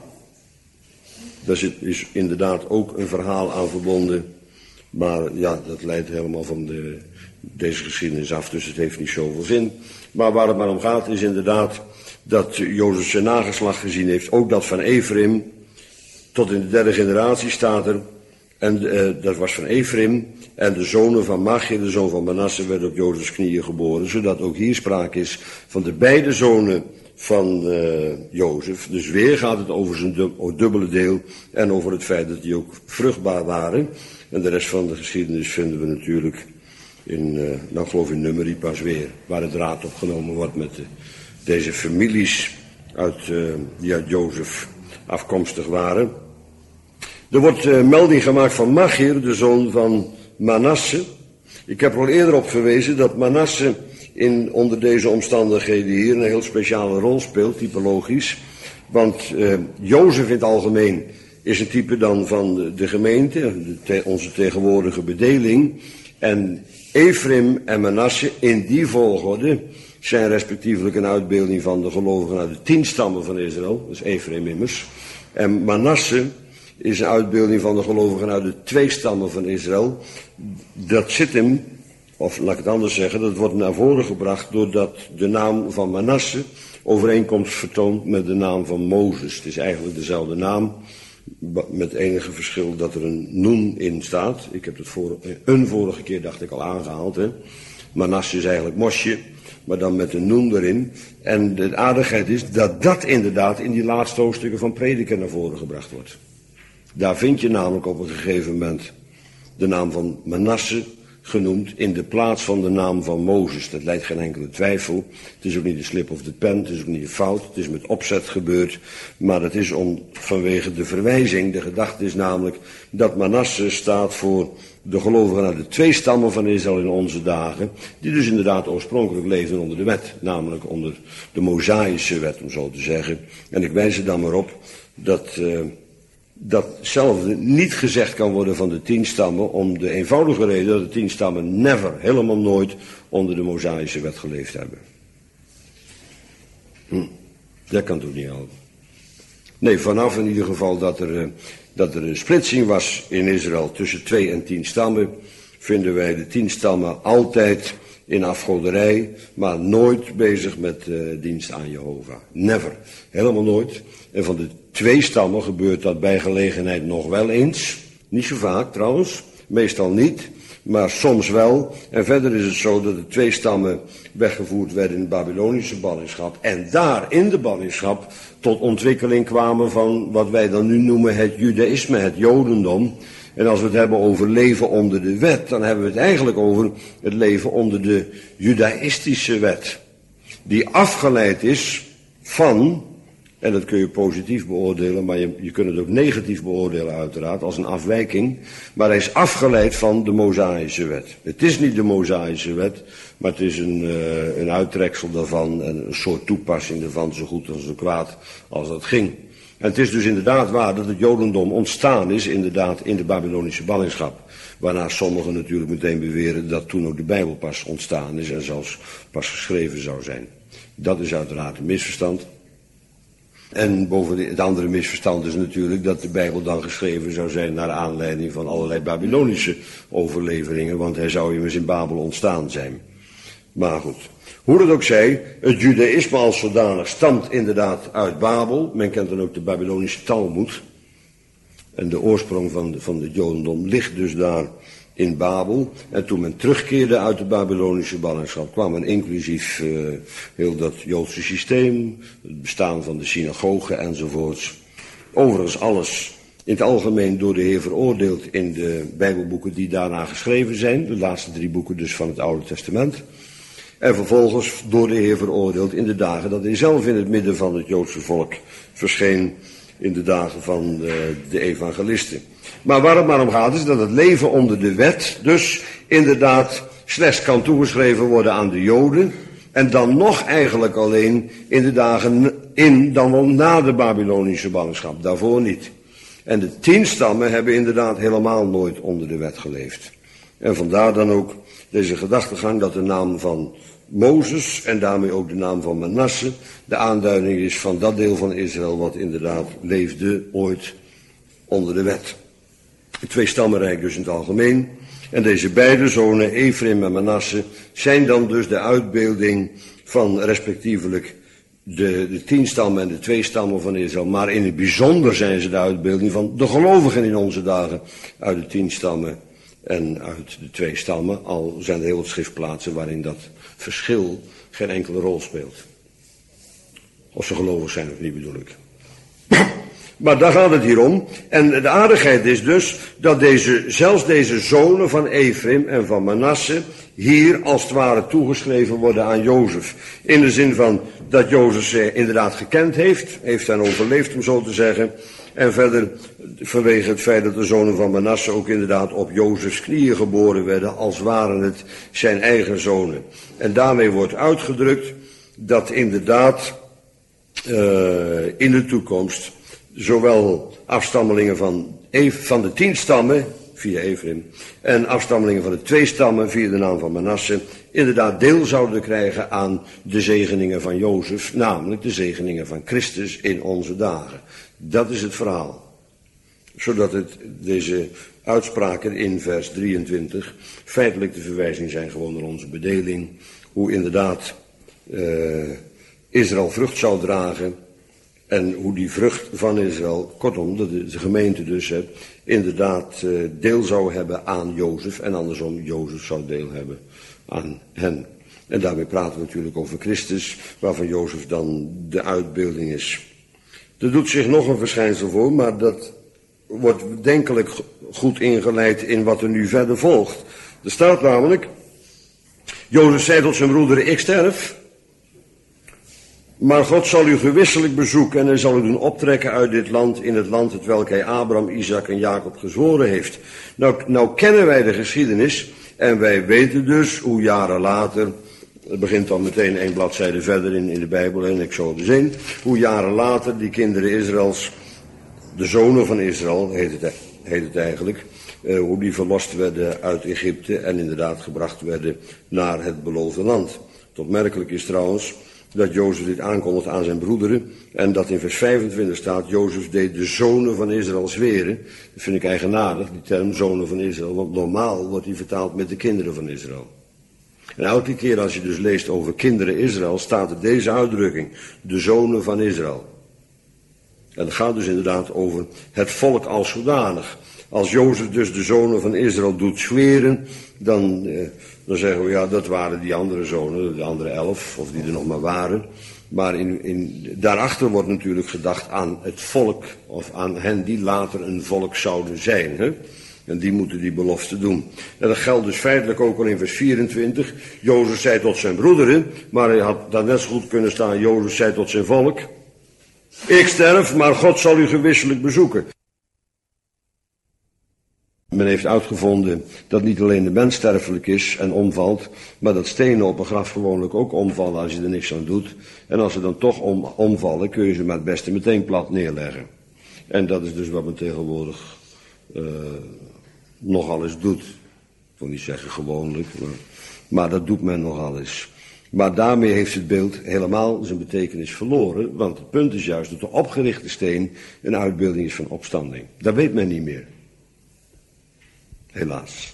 Daar is inderdaad ook een verhaal aan verbonden. Maar ja, dat leidt helemaal van de, deze geschiedenis af, dus het heeft niet zoveel zin. Maar waar het maar om gaat is inderdaad dat Jozef zijn nageslacht gezien heeft. Ook dat van Ephraim, tot in de derde generatie staat er. En uh, dat was van Ephraim. En de zonen van Machir, de zoon van Manasse, werden op Jozefs knieën geboren. Zodat ook hier sprake is van de beide zonen van uh, Jozef. Dus weer gaat het over zijn dubbele deel. En over het feit dat die ook vruchtbaar waren. En de rest van de geschiedenis vinden we natuurlijk in, uh, nou geloof in Numeri pas weer. Waar het raad opgenomen wordt met de, deze families uit, uh, die uit Jozef afkomstig waren. Er wordt uh, melding gemaakt van Machir, de zoon van Manasse. Ik heb er al eerder op gewezen dat Manasse in, onder deze omstandigheden hier een heel speciale rol speelt, typologisch. Want uh, Jozef in het algemeen is een type dan van de, de gemeente, de te, onze tegenwoordige bedeling. En Ephraim en Manasse in die volgorde zijn respectievelijk een uitbeelding van de gelovigen uit de tien stammen van Israël. Dat is Ephraim immers. En Manasse is een uitbeelding van de gelovigen uit de twee stammen van Israël. Dat zit hem, of laat ik het anders zeggen, dat wordt naar voren gebracht doordat de naam van Manasse overeenkomst vertoont met de naam van Mozes. Het is eigenlijk dezelfde naam, met enige verschil dat er een noen in staat. Ik heb het voor, een vorige keer dacht ik al aangehaald. Hè. Manasse is eigenlijk Mosje, maar dan met een noen erin. En de aardigheid is dat dat inderdaad in die laatste hoofdstukken van Prediker naar voren gebracht wordt. Daar vind je namelijk op een gegeven moment de naam van Manasse genoemd in de plaats van de naam van Mozes. Dat leidt geen enkele twijfel. Het is ook niet een slip of the pen, het is ook niet een fout, het is met opzet gebeurd. Maar het is om, vanwege de verwijzing, de gedachte is namelijk dat Manasse staat voor de gelovigen uit de twee stammen van Israël in onze dagen, die dus inderdaad oorspronkelijk leefden onder de wet, namelijk onder de Mosaïsche wet, om zo te zeggen. En ik wijs er dan maar op dat Uh, datzelfde niet gezegd kan worden van de tien stammen, om de eenvoudige reden dat de tien stammen never, helemaal nooit, onder de Mosaïsche wet geleefd hebben. Hm, dat kan toch niet helpen. Nee, vanaf in ieder geval dat er, dat er een splitsing was in Israël tussen twee en tien stammen, vinden wij de tien stammen altijd in afgoderij, maar nooit bezig met uh, dienst aan Jehovah. Never. Helemaal nooit. En van de twee stammen gebeurt dat bij gelegenheid nog wel eens. Niet zo vaak trouwens, meestal niet, maar soms wel. En verder is het zo dat de twee stammen weggevoerd werden in de Babylonische ballingschap. En daar in de ballingschap tot ontwikkeling kwamen van wat wij dan nu noemen het judaïsme, het jodendom. En als we het hebben over leven onder de wet, dan hebben we het eigenlijk over het leven onder de judaïstische wet. Die afgeleid is van, en dat kun je positief beoordelen, maar je, je kunt het ook negatief beoordelen uiteraard, als een afwijking. Maar hij is afgeleid van de Mosaïsche wet. Het is niet de Mosaïsche wet, maar het is een, uh, een uittreksel daarvan en een soort toepassing daarvan, zo goed als zo kwaad als dat ging. En het is dus inderdaad waar dat het jodendom ontstaan is, inderdaad, in de Babylonische ballingschap. Waarna sommigen natuurlijk meteen beweren dat toen ook de Bijbel pas ontstaan is en zelfs pas geschreven zou zijn. Dat is uiteraard een misverstand. En bovendien, het andere misverstand is natuurlijk dat de Bijbel dan geschreven zou zijn naar aanleiding van allerlei Babylonische overleveringen, want hij zou immers in Babel ontstaan zijn. Maar goed. Hoe het ook zij, het judaïsme als zodanig stamt inderdaad uit Babel. Men kent dan ook de Babylonische Talmud. En de oorsprong van, de, van het jodendom ligt dus daar in Babel. En toen men terugkeerde uit de Babylonische ballingschap, kwam men inclusief uh, heel dat Joodse systeem, het bestaan van de synagoge enzovoorts. Overigens alles in het algemeen door de Heer veroordeeld in de Bijbelboeken die daarna geschreven zijn. De laatste drie boeken dus van het Oude Testament. En vervolgens door de Heer veroordeeld in de dagen dat hij zelf in het midden van het Joodse volk verscheen, in de dagen van de, de evangelisten. Maar waar het maar om gaat is dat het leven onder de wet dus inderdaad slechts kan toegeschreven worden aan de Joden. En dan nog eigenlijk alleen in de dagen in, dan wel na de Babylonische ballingschap. Daarvoor niet. En de tien stammen hebben inderdaad helemaal nooit onder de wet geleefd. En vandaar dan ook deze gedachtegang dat de naam van Mozes en daarmee ook de naam van Manasse de aanduiding is van dat deel van Israël wat inderdaad leefde ooit onder de wet. Het twee stammenrijk dus in het algemeen. En deze beide zonen, Ephraim en Manasse, zijn dan dus de uitbeelding van respectievelijk de, de tien stammen en de twee stammen van Israël. Maar in het bijzonder zijn ze de uitbeelding van de gelovigen in onze dagen uit de tien stammen en uit de twee stammen. Al zijn er heel wat schriftplaatsen waarin dat verschil geen enkele rol speelt. Of ze gelovig zijn of niet, bedoel ik. Maar daar gaat het hier om. En de aardigheid is dus dat deze, zelfs deze zonen van Ephraim en van Manasse hier als het ware toegeschreven worden aan Jozef. In de zin van dat Jozef ze inderdaad gekend heeft, heeft hen overleefd om zo te zeggen. En verder vanwege het feit dat de zonen van Manasse ook inderdaad op Jozefs knieën geboren werden, als waren het zijn eigen zonen. En daarmee wordt uitgedrukt dat inderdaad uh, in de toekomst zowel afstammelingen van, van de tien stammen, via Ephraim, en afstammelingen van de twee stammen, via de naam van Manasse, inderdaad deel zouden krijgen aan de zegeningen van Jozef, namelijk de zegeningen van Christus in onze dagen. Dat is het verhaal. Zodat het, deze uitspraken in vers drieëntwintig feitelijk de verwijzing zijn gewoon naar onze bedeling, hoe inderdaad uh, Israël vrucht zou dragen. En hoe die vrucht van Israël, kortom, de, de gemeente dus, hè, inderdaad uh, deel zou hebben aan Jozef. En andersom, Jozef zou deel hebben aan hen. En daarmee praten we natuurlijk over Christus, waarvan Jozef dan de uitbeelding is. Er doet zich nog een verschijnsel voor, maar dat wordt denkelijk goed ingeleid in wat er nu verder volgt. Er staat namelijk, Jozef zei tot zijn broederen, ik sterf. Maar God zal u gewisselijk bezoeken en hij zal u doen optrekken uit dit land, in het land het welk hij Abraham, Isaac en Jacob gezworen heeft. Nou, nou kennen wij de geschiedenis en wij weten dus hoe jaren later, het begint dan meteen één bladzijde verder in, in de Bijbel, in Exodus één, hoe jaren later die kinderen Israëls, de zonen van Israël, heet het, heet het eigenlijk, uh, hoe die verlost werden uit Egypte en inderdaad gebracht werden naar het beloofde land. Het opmerkelijk is trouwens dat Jozef dit aankondigt aan zijn broederen en dat in vers vijfentwintig staat, Jozef deed de zonen van Israël zweren. Dat vind ik eigenaardig, die term zonen van Israël, want normaal wordt die vertaald met de kinderen van Israël. En elke keer als je dus leest over kinderen Israël, staat er deze uitdrukking, de zonen van Israël. En het gaat dus inderdaad over het volk als zodanig. Als Jozef dus de zonen van Israël doet zweren, dan, eh, dan zeggen we ja, dat waren die andere zonen, de andere elf, of die er nog maar waren. Maar in, in, daarachter wordt natuurlijk gedacht aan het volk, of aan hen die later een volk zouden zijn. Hè? En die moeten die belofte doen. En dat geldt dus feitelijk ook al in vers vierentwintig. Jozef zei tot zijn broederen, maar hij had daar net zo goed kunnen staan, Jozef zei tot zijn volk, ik sterf, maar God zal u gewisselijk bezoeken. Men heeft uitgevonden dat niet alleen de mens sterfelijk is en omvalt, maar dat stenen op een graf gewoonlijk ook omvallen als je er niks aan doet. En als ze dan toch om, omvallen, kun je ze maar het beste meteen plat neerleggen. En dat is dus wat men tegenwoordig uh, nogal eens doet. Ik wil niet zeggen gewoonlijk, maar, maar dat doet men nogal eens. Maar daarmee heeft het beeld helemaal zijn betekenis verloren, want het punt is juist dat de opgerichte steen een uitbeelding is van opstanding. Dat weet men niet meer. Helaas.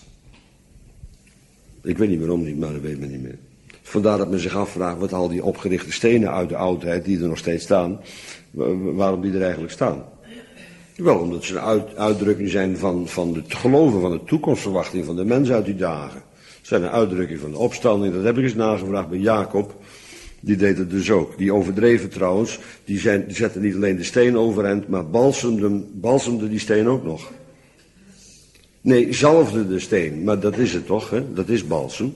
Ik weet niet waarom niet, maar dat weet men niet meer. Vandaar dat men zich afvraagt wat al die opgerichte stenen uit de oudheid, die er nog steeds staan, waarom die er eigenlijk staan. Wel, omdat ze een uit, uitdrukking zijn van, van het geloven, van de toekomstverwachting van de mens uit die dagen. Het zijn een uitdrukking van de opstanding, dat heb ik eens nagevraagd bij Jacob. Die deed het dus ook. Die overdreven trouwens, die, zijn, die zetten niet alleen de steen overeind, maar balsemden, balsemden die steen ook nog. Nee, zalfde de steen, maar dat is het toch, hè? Dat is balsem.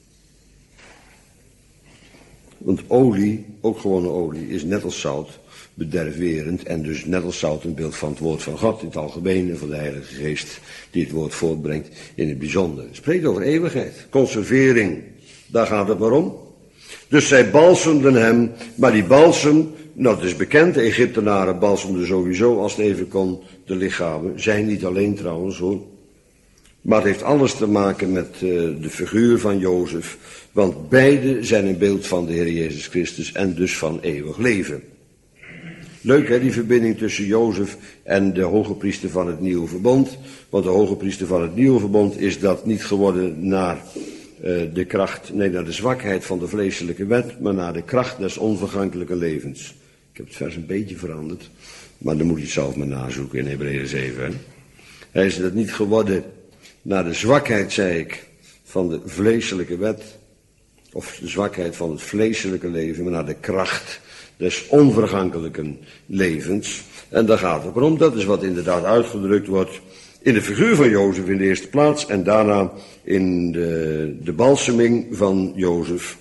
Want olie, ook gewone olie, is net als zout, bederfwerend en dus net als zout een beeld van het woord van God in het algemeen en van de Heilige Geest die het woord voortbrengt in het bijzonder. Het spreekt over eeuwigheid, conservering, daar gaat het maar om. Dus zij balsemden hem, maar die balsem, nou het is bekend, de Egyptenaren balsemden sowieso als het even kon de lichamen, zij niet alleen trouwens hoor. Maar het heeft alles te maken met uh, de figuur van Jozef, want beide zijn een beeld van de Heer Jezus Christus en dus van eeuwig leven. Leuk hè, die verbinding tussen Jozef en de hoge priester van het Nieuwe Verbond, want de hoge priester van het Nieuwe Verbond is dat niet geworden naar uh, de kracht, nee naar de zwakheid van de vleeselijke wet, maar naar de kracht des onvergankelijke levens. Ik heb het vers een beetje veranderd, maar dan moet je het zelf maar nazoeken in Hebreeën zeven. Hè. Hij is dat niet geworden naar de zwakheid, zei ik, van de vleeselijke wet, of de zwakheid van het vleeselijke leven, maar naar de kracht des onvergankelijke levens. En daar gaat het om, dat is wat inderdaad uitgedrukt wordt in de figuur van Jozef in de eerste plaats en daarna in de, de balseming van Jozef.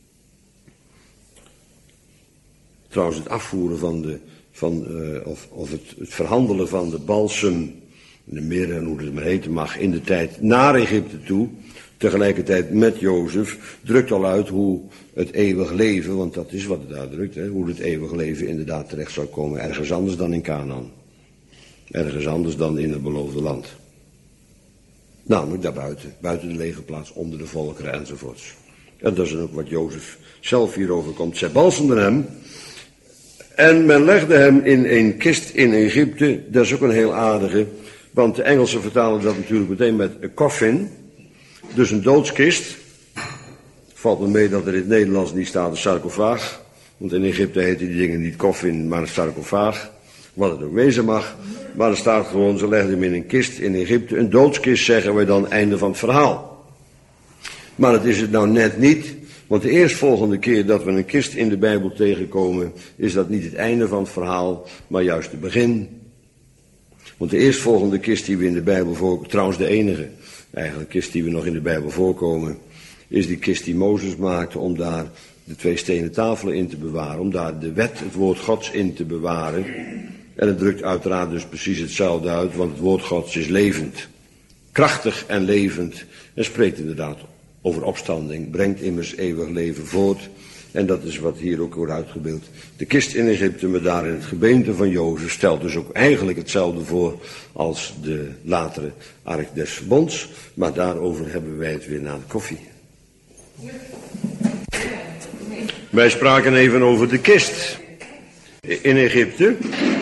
Trouwens het afvoeren van de, van, uh, of, of het, het verhandelen van de balsem, de mirre en hoe het maar heten mag, in de tijd naar Egypte toe, tegelijkertijd met Jozef, drukt al uit hoe het eeuwig leven, want dat is wat het uitdrukt, hè, hoe het eeuwig leven inderdaad terecht zou komen, ergens anders dan in Canaan. Ergens anders dan in het beloofde land. Namelijk daarbuiten, buiten de legerplaats, onder de volkeren enzovoorts. En dat is ook wat Jozef zelf hierover komt. Zij balsemden hem en men legde hem in een kist in Egypte, dat is ook een heel aardige, want de Engelsen vertalen dat natuurlijk meteen met een coffin, dus een doodskist. Valt me mee dat er in het Nederlands niet staat een sarcofaag, want in Egypte heten die dingen niet coffin, maar een sarcofaag, wat het ook wezen mag. Maar er staat gewoon, ze legden hem in een kist in Egypte, een doodskist zeggen wij dan, einde van het verhaal. Maar dat is het nou net niet, want de eerstvolgende keer dat we een kist in de Bijbel tegenkomen, is dat niet het einde van het verhaal, maar juist het begin. Want de eerstvolgende kist die we in de Bijbel voorkomen, trouwens de enige eigenlijk kist die we nog in de Bijbel voorkomen, is die kist die Mozes maakte om daar de twee stenen tafelen in te bewaren, om daar de wet, het woord Gods in te bewaren. En het drukt uiteraard dus precies hetzelfde uit, want het woord Gods is levend, krachtig en levend en spreekt inderdaad over opstanding, brengt immers eeuwig leven voort. En dat is wat hier ook wordt uitgebeeld. De kist in Egypte, maar daar in het gebeente van Jozef, stelt dus ook eigenlijk hetzelfde voor als de latere Ark des Verbonds. Maar daarover hebben wij het weer na de koffie. Wij spraken even over de kist in Egypte.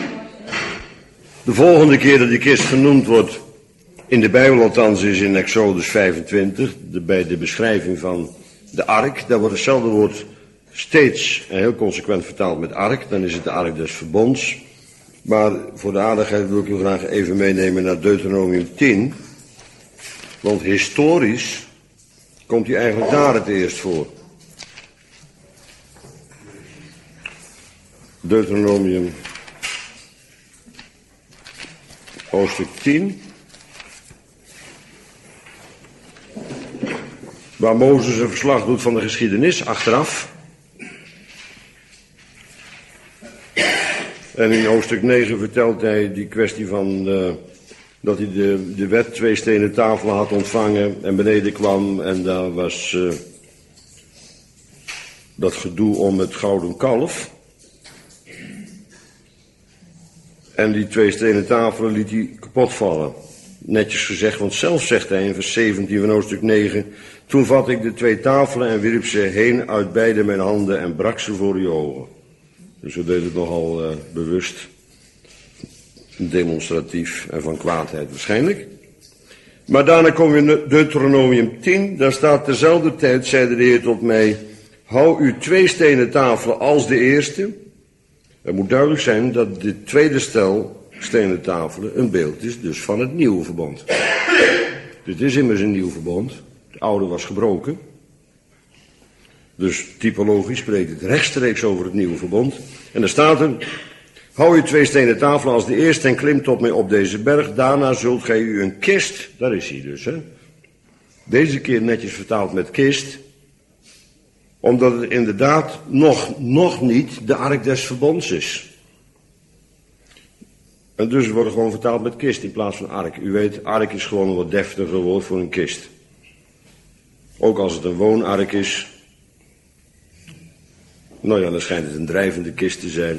De volgende keer dat die kist genoemd wordt, in de Bijbel althans, is in Exodus vijfentwintig, de, bij de beschrijving van de ark. Daar wordt hetzelfde woord steeds en heel consequent vertaald met ark. Dan is het de ark des verbonds. Maar voor de aardigheid wil ik u graag even meenemen naar Deuteronomium tien. Want historisch komt hij eigenlijk daar het eerst voor. Deuteronomium hoofdstuk tien. Waar Mozes een verslag doet van de geschiedenis, achteraf. En in hoofdstuk negen vertelt hij die kwestie van uh, dat hij de, de wet twee stenen tafelen had ontvangen en beneden kwam en daar was uh, dat gedoe om het gouden kalf. En die twee stenen tafelen liet hij kapot vallen. Netjes gezegd, want zelf zegt hij in vers zeventien van hoofdstuk negen... Toen vatte ik de twee tafelen en wierp ze heen uit beide mijn handen en brak ze voor uw ogen. Dus we deden het nogal uh, bewust, demonstratief en van kwaadheid waarschijnlijk. Maar daarna kom je in Deuteronomium tien, daar staat tezelfde tijd, zeide de Heer tot mij, hou u twee stenen tafelen als de eerste. Het moet duidelijk zijn dat dit tweede stel stenen tafelen een beeld is dus van het nieuwe verbond. Dit is immers een nieuw verbond. Het oude was gebroken. Dus typologisch spreekt het rechtstreeks over het nieuwe verbond. En er staat er, hou u twee stenen tafelen als de eerste en klim tot mij op deze berg. Daarna zult gij u een kist, daar is hij dus, hè. Deze keer netjes vertaald met kist. Omdat het inderdaad nog, nog niet de ark des verbonds is. En dus wordt er gewoon vertaald met kist in plaats van ark. U weet, ark is gewoon een wat deftiger woord voor een kist. Ook als het een woonark is. Nou ja, dan schijnt het een drijvende kist te zijn.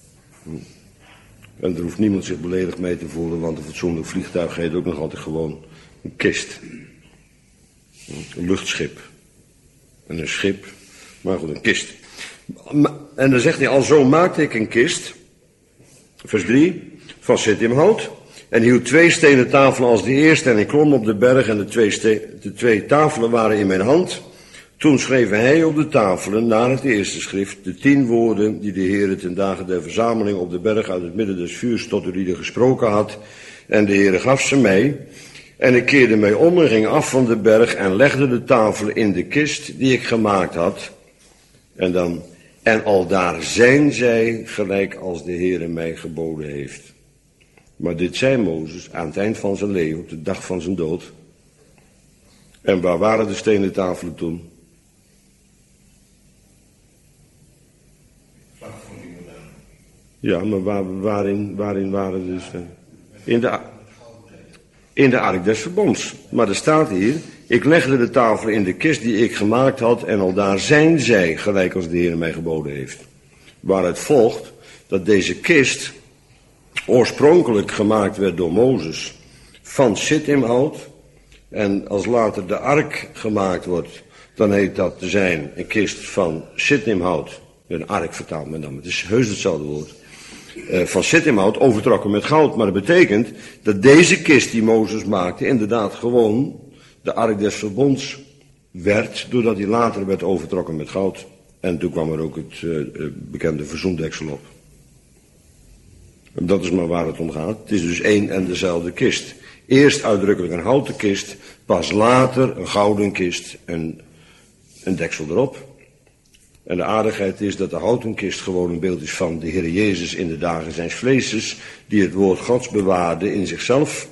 En er hoeft niemand zich beledigd mee te voelen, want een fatsoenlijk vliegtuig heet ook nog altijd gewoon een kist. Een luchtschip. En een schip. Maar goed, een kist. En dan zegt hij, alzo maakte ik een kist. Vers drie. Van sittimhout. En hield twee stenen tafelen als de eerste. En ik klom op de berg en de twee, ste- de twee tafelen waren in mijn hand. Toen schreef hij op de tafelen, na het eerste schrift, de tien woorden die de Heer ten dagen der verzameling op de berg uit het midden des vuurs tot de lieden gesproken had. En de Heer gaf ze mij. En ik keerde mij om en ging af van de berg en legde de tafelen in de kist die ik gemaakt had. En dan, en aldaar zijn zij gelijk als de Heer mij geboden heeft. Maar dit zei Mozes aan het eind van zijn leven, op de dag van zijn dood. En waar waren de stenen tafelen toen? Ja, maar waar, waarin, waarin waren dus... In de, in de ark des verbonds. Maar er staat hier, ik legde de tafelen in de kist die ik gemaakt had en aldaar zijn zij, gelijk als de Heer mij geboden heeft. Waaruit volgt dat deze kist oorspronkelijk gemaakt werd door Mozes van sittimhout. En als later de ark gemaakt wordt, dan heet dat te zijn een kist van sittimhout. Een ark vertaalt men dan, het is heus hetzelfde woord. Uh, van sittimhout overtrokken met goud. Maar dat betekent dat deze kist die Mozes maakte inderdaad gewoon de ark des verbonds werd, doordat hij later werd overtrokken met goud. En toen kwam er ook het uh, bekende verzoendeksel op. En dat is maar waar het om gaat. Het is dus één en dezelfde kist. Eerst uitdrukkelijk een houten kist, pas later een gouden kist en een deksel erop. En de aardigheid is dat de houten kist gewoon een beeld is van de Heer Jezus in de dagen zijns vleeses, die het woord Gods bewaarde in zichzelf.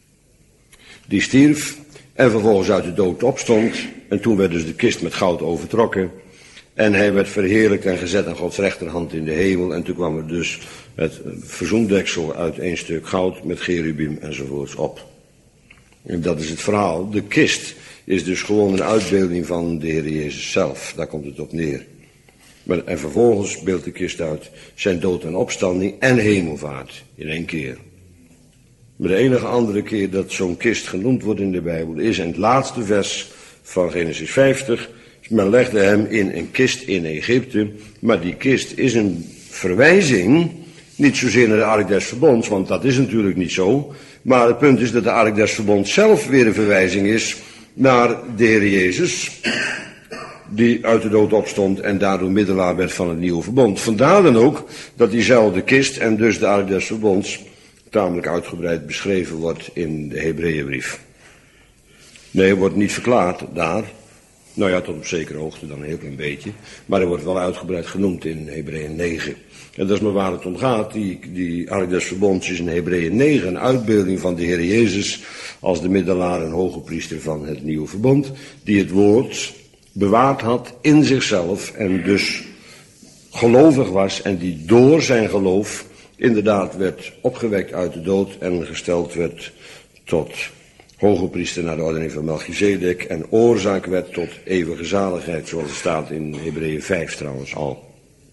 Die stierf en vervolgens uit de dood opstond. En toen werd dus de kist met goud overtrokken. En hij werd verheerlijkt en gezet aan Gods rechterhand in de hemel. En toen kwam er dus het verzoendeksel uit één stuk goud met cherubim enzovoorts op. En dat is het verhaal. De kist is dus gewoon een uitbeelding van de Heer Jezus zelf. Daar komt het op neer. Maar, en vervolgens beeldt de kist uit zijn dood en opstanding en hemelvaart in één keer. Maar de enige andere keer dat zo'n kist genoemd wordt in de Bijbel is in het laatste vers van Genesis vijftig. Men legde hem in een kist in Egypte, maar die kist is een verwijzing, niet zozeer naar de ark des verbonds, want dat is natuurlijk niet zo. Maar het punt is dat de ark des verbonds zelf weer een verwijzing is naar de Heer Jezus, die uit de dood opstond en daardoor middelaar werd van het nieuwe verbond. Vandaar dan ook dat diezelfde kist en dus de ark des verbonds tamelijk uitgebreid beschreven wordt in de Hebreeënbrief. Nee, wordt niet verklaard daar. Nou ja, tot op zekere hoogte dan een heel klein beetje. Maar hij wordt wel uitgebreid genoemd in Hebreeën negen. En dat is maar waar het om gaat. Die, die ark des verbonds is in Hebreeën negen een uitbeelding van de Heer Jezus als de middelaar en hoge priester van het nieuwe verbond. Die het woord bewaard had in zichzelf en dus gelovig was en die door zijn geloof inderdaad werd opgewekt uit de dood en gesteld werd tot hoge priester naar de ordening van Melchizedek en oorzaak werd tot eeuwige zaligheid, zoals het staat in Hebreeën vijf trouwens al.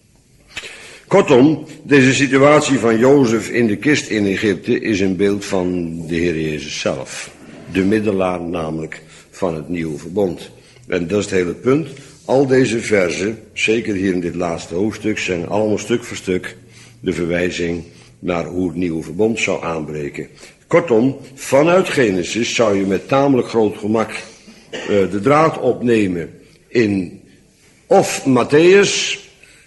Kortom, deze situatie van Jozef in de kist in Egypte is een beeld van de Heer Jezus zelf. De middelaar namelijk van het nieuwe verbond. En dat is het hele punt. Al deze verzen, zeker hier in dit laatste hoofdstuk, zijn allemaal stuk voor stuk de verwijzing naar hoe het nieuwe verbond zou aanbreken. Kortom, vanuit Genesis zou je met tamelijk groot gemak uh, de draad opnemen in of Matthäus,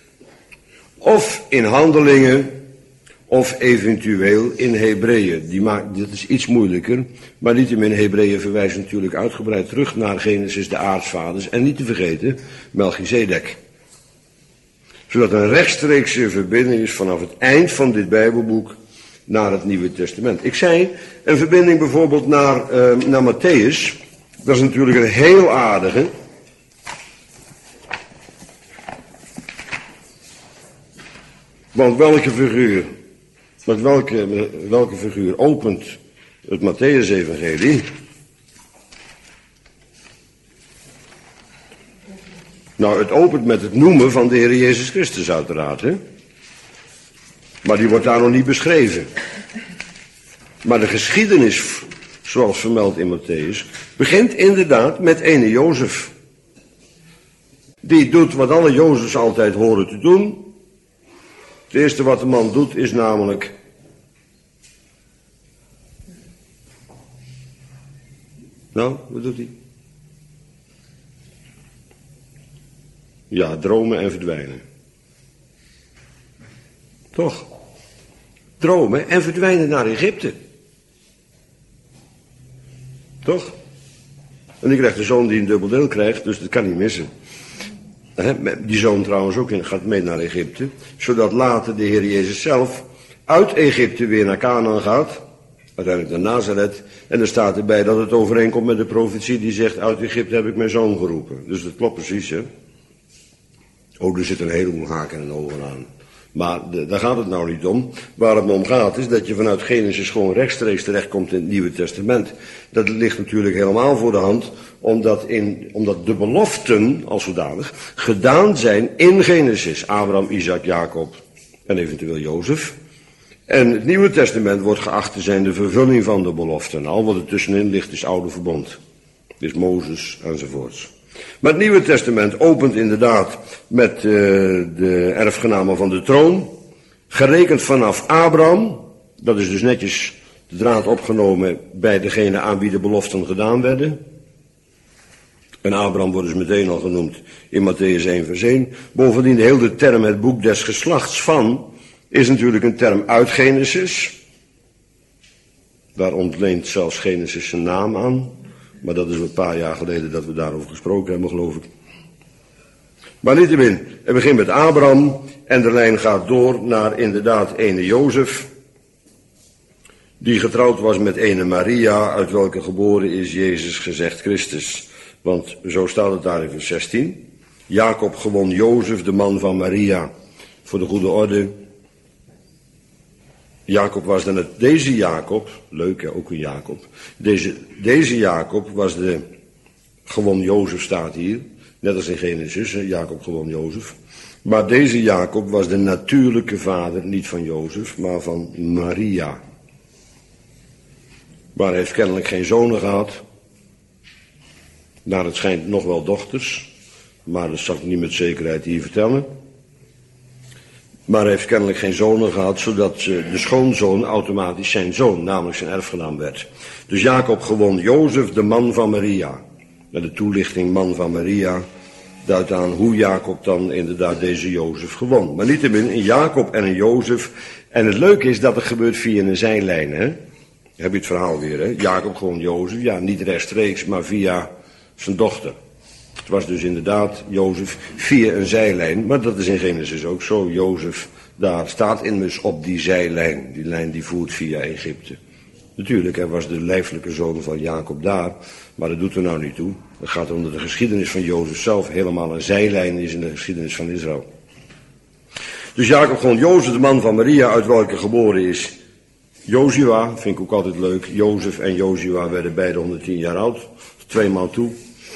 of in Handelingen, of eventueel in Hebreeën. Die maakt, dit is iets moeilijker, maar niettemin Hebreeën verwijst natuurlijk uitgebreid terug naar Genesis, de aartsvaders, en niet te vergeten Melchizedek. Zodat een rechtstreekse verbinding is vanaf het eind van dit Bijbelboek naar het Nieuwe Testament. Ik zei, een verbinding bijvoorbeeld naar, uh, naar Matthäus, dat is natuurlijk een heel aardige. Want welke figuur Met welke, met welke figuur opent het Mattheüs-evangelie? Nou, het opent met het noemen van de Heer Jezus Christus uiteraard, hè? Maar die wordt daar nog niet beschreven. Maar de geschiedenis, zoals vermeld in Mattheüs, begint inderdaad met ene Jozef. Die doet wat alle Jozefs altijd horen te doen. Het eerste wat de man doet is namelijk Nou, wat doet hij? Ja, dromen en verdwijnen. Toch? Dromen en verdwijnen naar Egypte. Toch? En die krijgt een zoon die een dubbel deel krijgt, dus dat kan niet missen. Die zoon trouwens ook in, gaat mee naar Egypte, zodat later de Heer Jezus zelf uit Egypte weer naar Canaan gaat, uiteindelijk naar Nazareth, en er staat erbij dat het overeenkomt met de profetie die zegt, uit Egypte heb ik mijn zoon geroepen. Dus dat klopt precies, hè. Oh, er zit een heleboel haken en ogen aan. Maar de, daar gaat het nou niet om. Waar het om gaat is dat je vanuit Genesis gewoon rechtstreeks terechtkomt in het Nieuwe Testament. Dat ligt natuurlijk helemaal voor de hand, omdat, in, omdat de beloften als zodanig gedaan zijn in Genesis. Abraham, Isaac, Jacob en eventueel Jozef. En het Nieuwe Testament wordt geacht te zijn de vervulling van de beloften. Al wat er tussenin ligt is oude verbond. Is Mozes enzovoorts. Maar het Nieuwe Testament opent inderdaad met uh, de erfgenamen van de troon. Gerekend vanaf Abraham. Dat is dus netjes de draad opgenomen bij degene aan wie de beloften gedaan werden. En Abraham wordt dus meteen al genoemd in Mattheüs één vers één. Bovendien de hele term het boek des geslachts van is natuurlijk een term uit Genesis. Daar ontleent zelfs Genesis zijn naam aan. Maar dat is een paar jaar geleden dat we daarover gesproken hebben, geloof ik. Maar niettemin, het begint met Abraham en de lijn gaat door naar inderdaad ene Jozef, die getrouwd was met ene Maria, uit welke geboren is Jezus gezegd Christus. Want zo staat het daar in vers zestien. Jacob gewon Jozef, de man van Maria. Voor de goede orde. Jacob was dan het, deze Jacob, leuk hè, ook een Jacob. Deze, deze Jacob was de, gewoon Jozef staat hier, net als in Genesis, hè, Jacob gewoon Jozef. Maar deze Jacob was de natuurlijke vader, niet van Jozef, maar van Maria. Maar hij heeft kennelijk geen zonen gehad. Naar het schijnt nog wel dochters, maar dat zal ik niet met zekerheid hier vertellen. Maar hij heeft kennelijk geen zonen gehad, zodat de schoonzoon automatisch zijn zoon, namelijk zijn erfgenaam werd. Dus Jacob gewon Jozef, de man van Maria. Met de toelichting man van Maria duidt aan hoe Jacob dan inderdaad deze Jozef gewon. Maar niettemin een Jacob en een Jozef. En het leuke is dat het gebeurt via een zijlijn, hè. Heb je het verhaal weer, hè. Jacob gewoon Jozef, ja, niet rechtstreeks, maar via zijn dochter. Het was dus inderdaad Jozef via een zijlijn, maar dat is in Genesis ook zo. Jozef, daar staat immers op die zijlijn, die lijn die voert via Egypte. Natuurlijk, hij was de lijfelijke zoon van Jacob daar, maar dat doet er nou niet toe. Het gaat om dat de geschiedenis van Jozef zelf helemaal een zijlijn is in de geschiedenis van Israël. Dus Jacob gewoon Jozef, de man van Maria, uit welke geboren is Jozua, vind ik ook altijd leuk. Jozef en Jozua werden beide honderdtien jaar oud, tweemaal toe.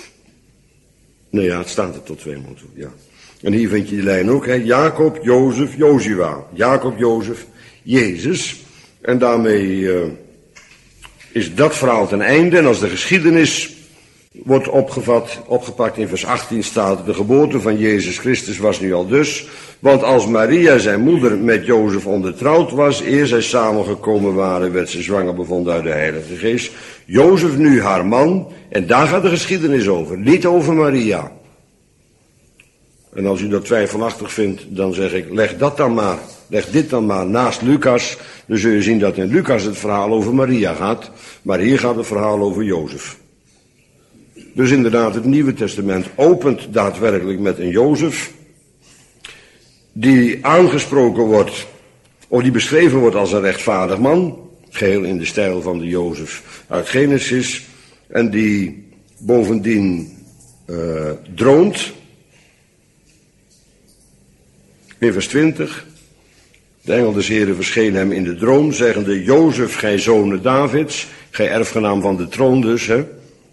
Nee, ja, het staat er tot tweemaal toe, ja. En hier vind je die lijn ook, hè. Jacob, Jozef, Jozua. Jacob, Jozef, Jezus. En daarmee uh, is dat verhaal ten einde. En als de geschiedenis wordt opgevat, opgepakt in vers achttien staat, de geboorte van Jezus Christus was nu al dus. Want als Maria, zijn moeder, met Jozef ondertrouwd was, eer zij samengekomen waren, werd ze zwanger bevonden uit de Heilige Geest. Jozef nu haar man, en daar gaat de geschiedenis over, niet over Maria. En als u dat twijfelachtig vindt, dan zeg ik, leg dat dan maar, leg dit dan maar naast Lucas. Dan zul je zien dat in Lucas het verhaal over Maria gaat, maar hier gaat het verhaal over Jozef. Dus inderdaad, het Nieuwe Testament opent daadwerkelijk met een Jozef, die aangesproken wordt, of die beschreven wordt als een rechtvaardig man, geheel in de stijl van de Jozef uit Genesis, en die bovendien uh, droomt, in vers twintig, De engel des Heren verscheen hem in de droom, zeggende: Jozef, gij zone Davids, gij erfgenaam van de troon dus, hè.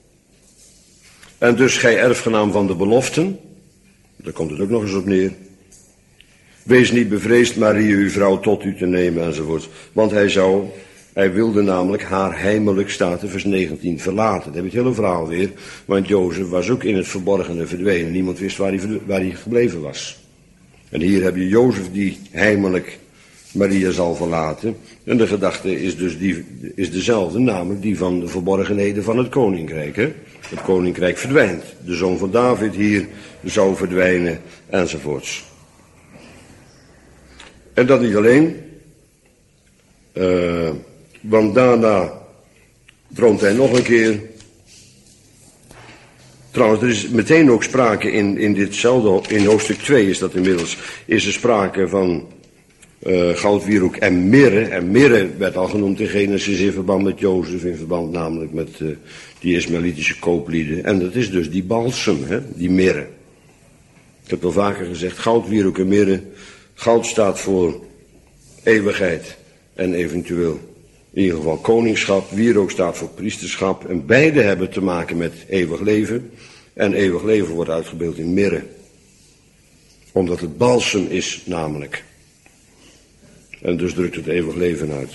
En dus gij erfgenaam van de beloften. Daar komt het ook nog eens op neer. Wees niet bevreesd Maria, uw vrouw, tot u te nemen, enzovoort. Want hij zou, hij wilde namelijk haar heimelijk, staat in vers negentien, verlaten. Dat heb je het hele verhaal weer. Want Jozef was ook in het verborgene verdwenen. Niemand wist waar hij, waar hij gebleven was. En hier heb je Jozef die heimelijk Maria zal verlaten. En de gedachte is dus die, is dezelfde, namelijk die van de verborgenheden van het koninkrijk. Hè? Het koninkrijk verdwijnt. De zoon van David hier zou verdwijnen, enzovoorts. En dat niet alleen, uh, want daarna droomt hij nog een keer. Trouwens, er is meteen ook sprake in, in ditzelfde, in hoofdstuk twee is dat inmiddels, is er sprake van uh, goud, wierook en mirre. En mirre werd al genoemd in Genesis in verband met Jozef, in verband namelijk met uh, die Ismaëlitische kooplieden. En dat is dus die balsem, hè, die mirre. Ik heb al vaker gezegd, goud, wierook en mirre. Goud staat voor eeuwigheid en eventueel in ieder geval koningschap. Wierook staat voor priesterschap. En beide hebben te maken met eeuwig leven. En eeuwig leven wordt uitgebeeld in mirre. Omdat het balsem is namelijk. En dus drukt het eeuwig leven uit.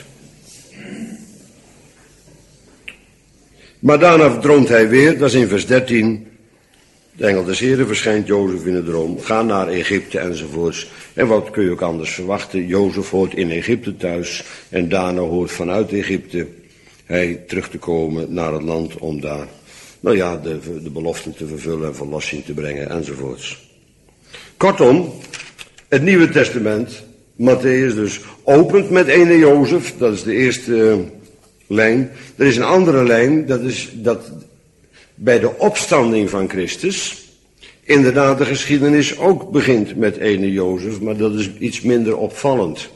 Maar daarna droomt hij weer, dat is in vers dertien. De engel des Heren verschijnt Jozef in een droom. Ga naar Egypte enzovoorts. En wat kun je ook anders verwachten? Jozef hoort in Egypte thuis. En daarna hoort vanuit Egypte hij terug te komen naar het land om daar, nou ja, de, de beloften te vervullen en verlossing te brengen enzovoorts. Kortom, het Nieuwe Testament, Matthäus dus, opent met ene Jozef. Dat is de eerste uh, lijn. Er is een andere lijn, dat is dat bij de opstanding van Christus inderdaad de geschiedenis ook begint met ene Jozef, maar dat is iets minder opvallend.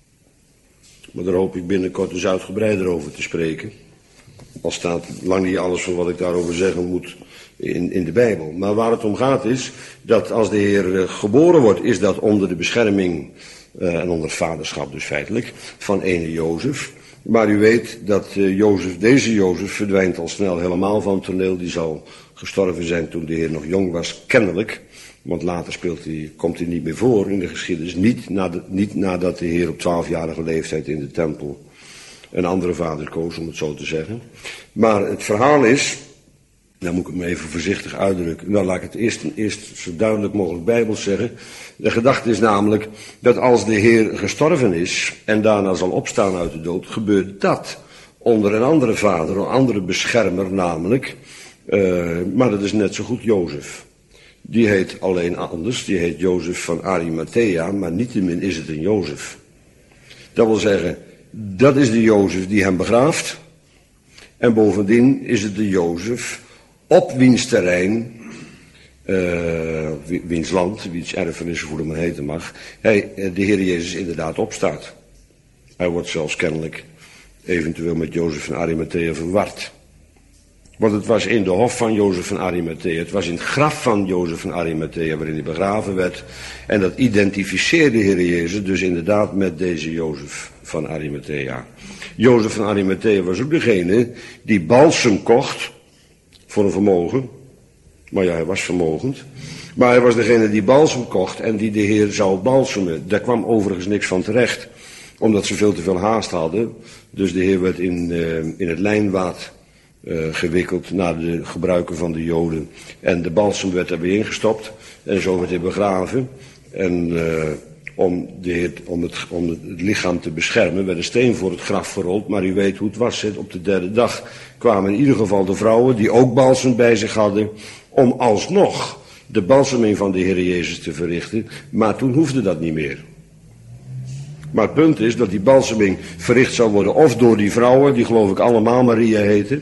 Maar daar hoop ik binnenkort dus uitgebreider over te spreken. Al staat lang niet alles van wat ik daarover zeggen moet in, in de Bijbel. Maar waar het om gaat is dat als de Heer geboren wordt, is dat onder de bescherming uh, en onder het vaderschap dus feitelijk van ene Jozef. Maar u weet dat uh, Jozef, deze Jozef verdwijnt al snel helemaal van het toneel. Die zal gestorven zijn toen de Heer nog jong was, kennelijk. Want later speelt hij, komt hij niet meer voor in de geschiedenis. Niet, na de, niet nadat de Heer op twaalfjarige leeftijd in de tempel een andere vader koos, om het zo te zeggen. Maar het verhaal is, dan moet ik het me even voorzichtig uitdrukken. Nou, laat ik het eerst, eerst zo duidelijk mogelijk bijbels zeggen. De gedachte is namelijk dat als de Heer gestorven is en daarna zal opstaan uit de dood, gebeurt dat onder een andere vader, een andere beschermer namelijk. Uh, maar dat is net zo goed Jozef. Die heet alleen anders, die heet Jozef van Arimathea, maar niettemin is het een Jozef. Dat wil zeggen, dat is de Jozef die hem begraaft. En bovendien is het de Jozef op wiens terrein, uh, wiens land, wiens erfenis, hoe het maar heten mag, hij, de Heer Jezus inderdaad opstaat. Hij wordt zelfs kennelijk eventueel met Jozef van Arimathea verward. Want het was in de hof van Jozef van Arimathea, het was in het graf van Jozef van Arimathea waarin hij begraven werd. En dat identificeerde de Heer Jezus dus inderdaad met deze Jozef van Arimathea. Jozef van Arimathea was ook degene die balsem kocht voor een vermogen. Maar ja, hij was vermogend. Maar hij was degene die balsem kocht en die de Heer zou balsemen. Daar kwam overigens niks van terecht, omdat ze veel te veel haast hadden. Dus de Heer werd in, uh, in het lijnwaad uh, gewikkeld naar de gebruiken van de Joden. En de balsem werd er weer ingestopt en zo werd hij begraven. En uh, om, de Heer, om, het, om het lichaam te beschermen werd een steen voor het graf verrold. Maar u weet hoe het was. Hè? Op de derde dag kwamen in ieder geval de vrouwen die ook balsem bij zich hadden, om alsnog de balseming van de Heer Jezus te verrichten. Maar toen hoefde dat niet meer. Maar het punt is dat die balseming verricht zou worden of door die vrouwen, die geloof ik allemaal Maria heten.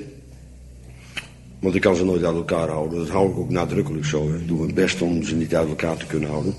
Want ik kan ze nooit uit elkaar houden. Dat hou ik ook nadrukkelijk zo. Hè. Ik doe mijn best om ze niet uit elkaar te kunnen houden.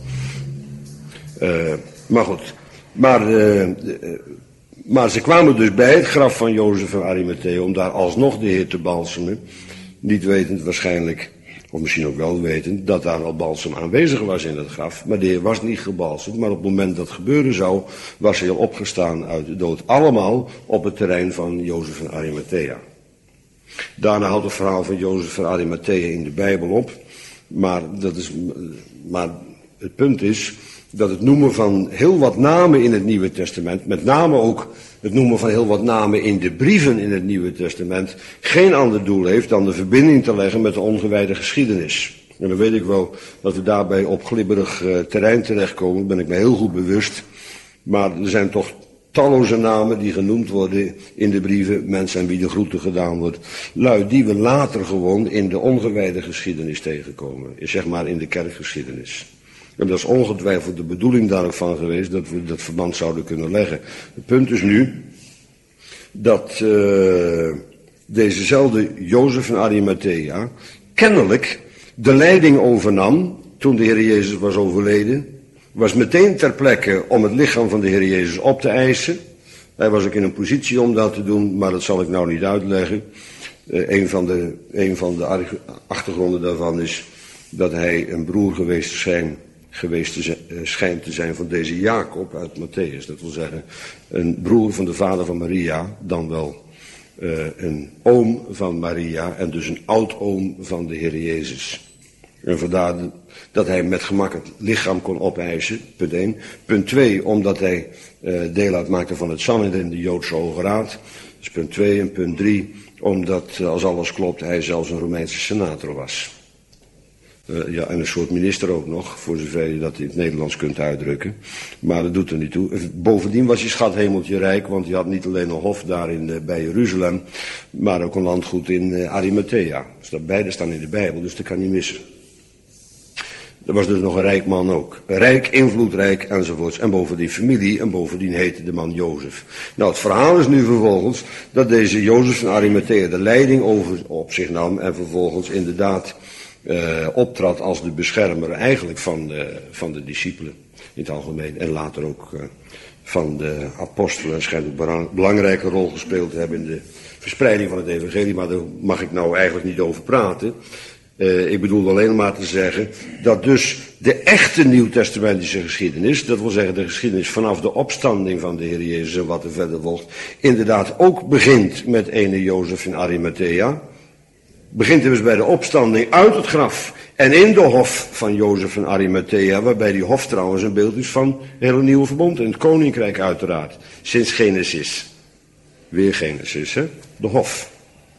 Uh, maar goed. Maar, uh, uh, maar ze kwamen dus bij het graf van Jozef van Arimathea om daar alsnog de Heer te balsemen. Niet wetend waarschijnlijk of misschien ook wel weten, dat daar al balsem aanwezig was in het graf. Maar de Heer was niet gebalsemd, maar op het moment dat het gebeuren zou, was hij al opgestaan uit de dood. Allemaal op het terrein van Jozef van Arimathea. Daarna houdt het verhaal van Jozef van Arimathea in de Bijbel op. Maar, dat is, maar het punt is dat het noemen van heel wat namen in het Nieuwe Testament, met name ook het noemen van heel wat namen in de brieven in het Nieuwe Testament, geen ander doel heeft dan de verbinding te leggen met de ongewijde geschiedenis. En dan weet ik wel dat we daarbij op glibberig uh, terrein terechtkomen, ben ik me heel goed bewust. Maar er zijn toch talloze namen die genoemd worden in de brieven, mensen aan wie de groeten gedaan wordt, lui die we later gewoon in de ongewijde geschiedenis tegenkomen, zeg maar in de kerkgeschiedenis. En dat is ongetwijfeld de bedoeling daarvan geweest, dat we dat verband zouden kunnen leggen. Het punt is nu dat uh, dezezelfde Jozef van Arimathea kennelijk de leiding overnam toen de Heer Jezus was overleden. Was meteen ter plekke om het lichaam van de Heer Jezus op te eisen. Hij was ook in een positie om dat te doen, maar dat zal ik nou niet uitleggen. Uh, een van de, een van de achtergronden daarvan is dat hij een broer geweest schijnt. geweest te zijn, schijnt te zijn van deze Jacob uit Matthäus. Dat wil zeggen, een broer van de vader van Maria, dan wel uh, een oom van Maria en dus een oudoom van de Heer Jezus. En vandaar dat hij met gemak het lichaam kon opeisen, punt één. Punt twee, omdat hij uh, deel uitmaakte van het Sanhedrin, de Joodse Hoge Raad. Dat is punt twee. En punt drie, omdat, uh, als alles klopt, hij zelfs een Romeinse senator was. Uh, ja, en een soort minister ook nog, voor zover je dat in het Nederlands kunt uitdrukken. Maar dat doet er niet toe. Bovendien was hij schat hemeltje rijk, want hij had niet alleen een hof daar in, uh, bij Jeruzalem, maar ook een landgoed in uh, Arimathea. Dus dat beide staan in de Bijbel, dus dat kan niet missen. Er was dus nog een rijk man ook. Rijk, invloedrijk enzovoorts. En bovendien familie en bovendien heette de man Jozef. Nou, het verhaal is nu vervolgens dat deze Jozef van Arimathea de leiding over op zich nam en vervolgens inderdaad Uh, optrad als de beschermer eigenlijk van de, van de discipelen in het algemeen. En later ook uh, van de apostelen. En schijnt ook een belangrijke rol gespeeld te hebben in de verspreiding van het evangelie. Maar daar mag ik nou eigenlijk niet over praten. Uh, ik bedoel alleen maar te zeggen dat dus de echte nieuwtestamentische geschiedenis, dat wil zeggen de geschiedenis vanaf de opstanding van de Heer Jezus en wat er verder volgt, inderdaad ook begint met ene Jozef in Arimathea. Begint dus bij de opstanding uit het graf en in de hof van Jozef van Arimathea, waarbij die hof trouwens een beeld is van het hele nieuwe verbond en het koninkrijk uiteraard, sinds Genesis. Weer Genesis, hè? De hof.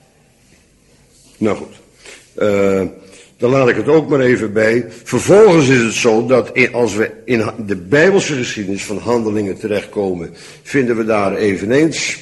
Nou goed, uh, dan laat ik het ook maar even bij. Vervolgens is het zo dat in, als we in de Bijbelse geschiedenis van Handelingen terechtkomen, vinden we daar eveneens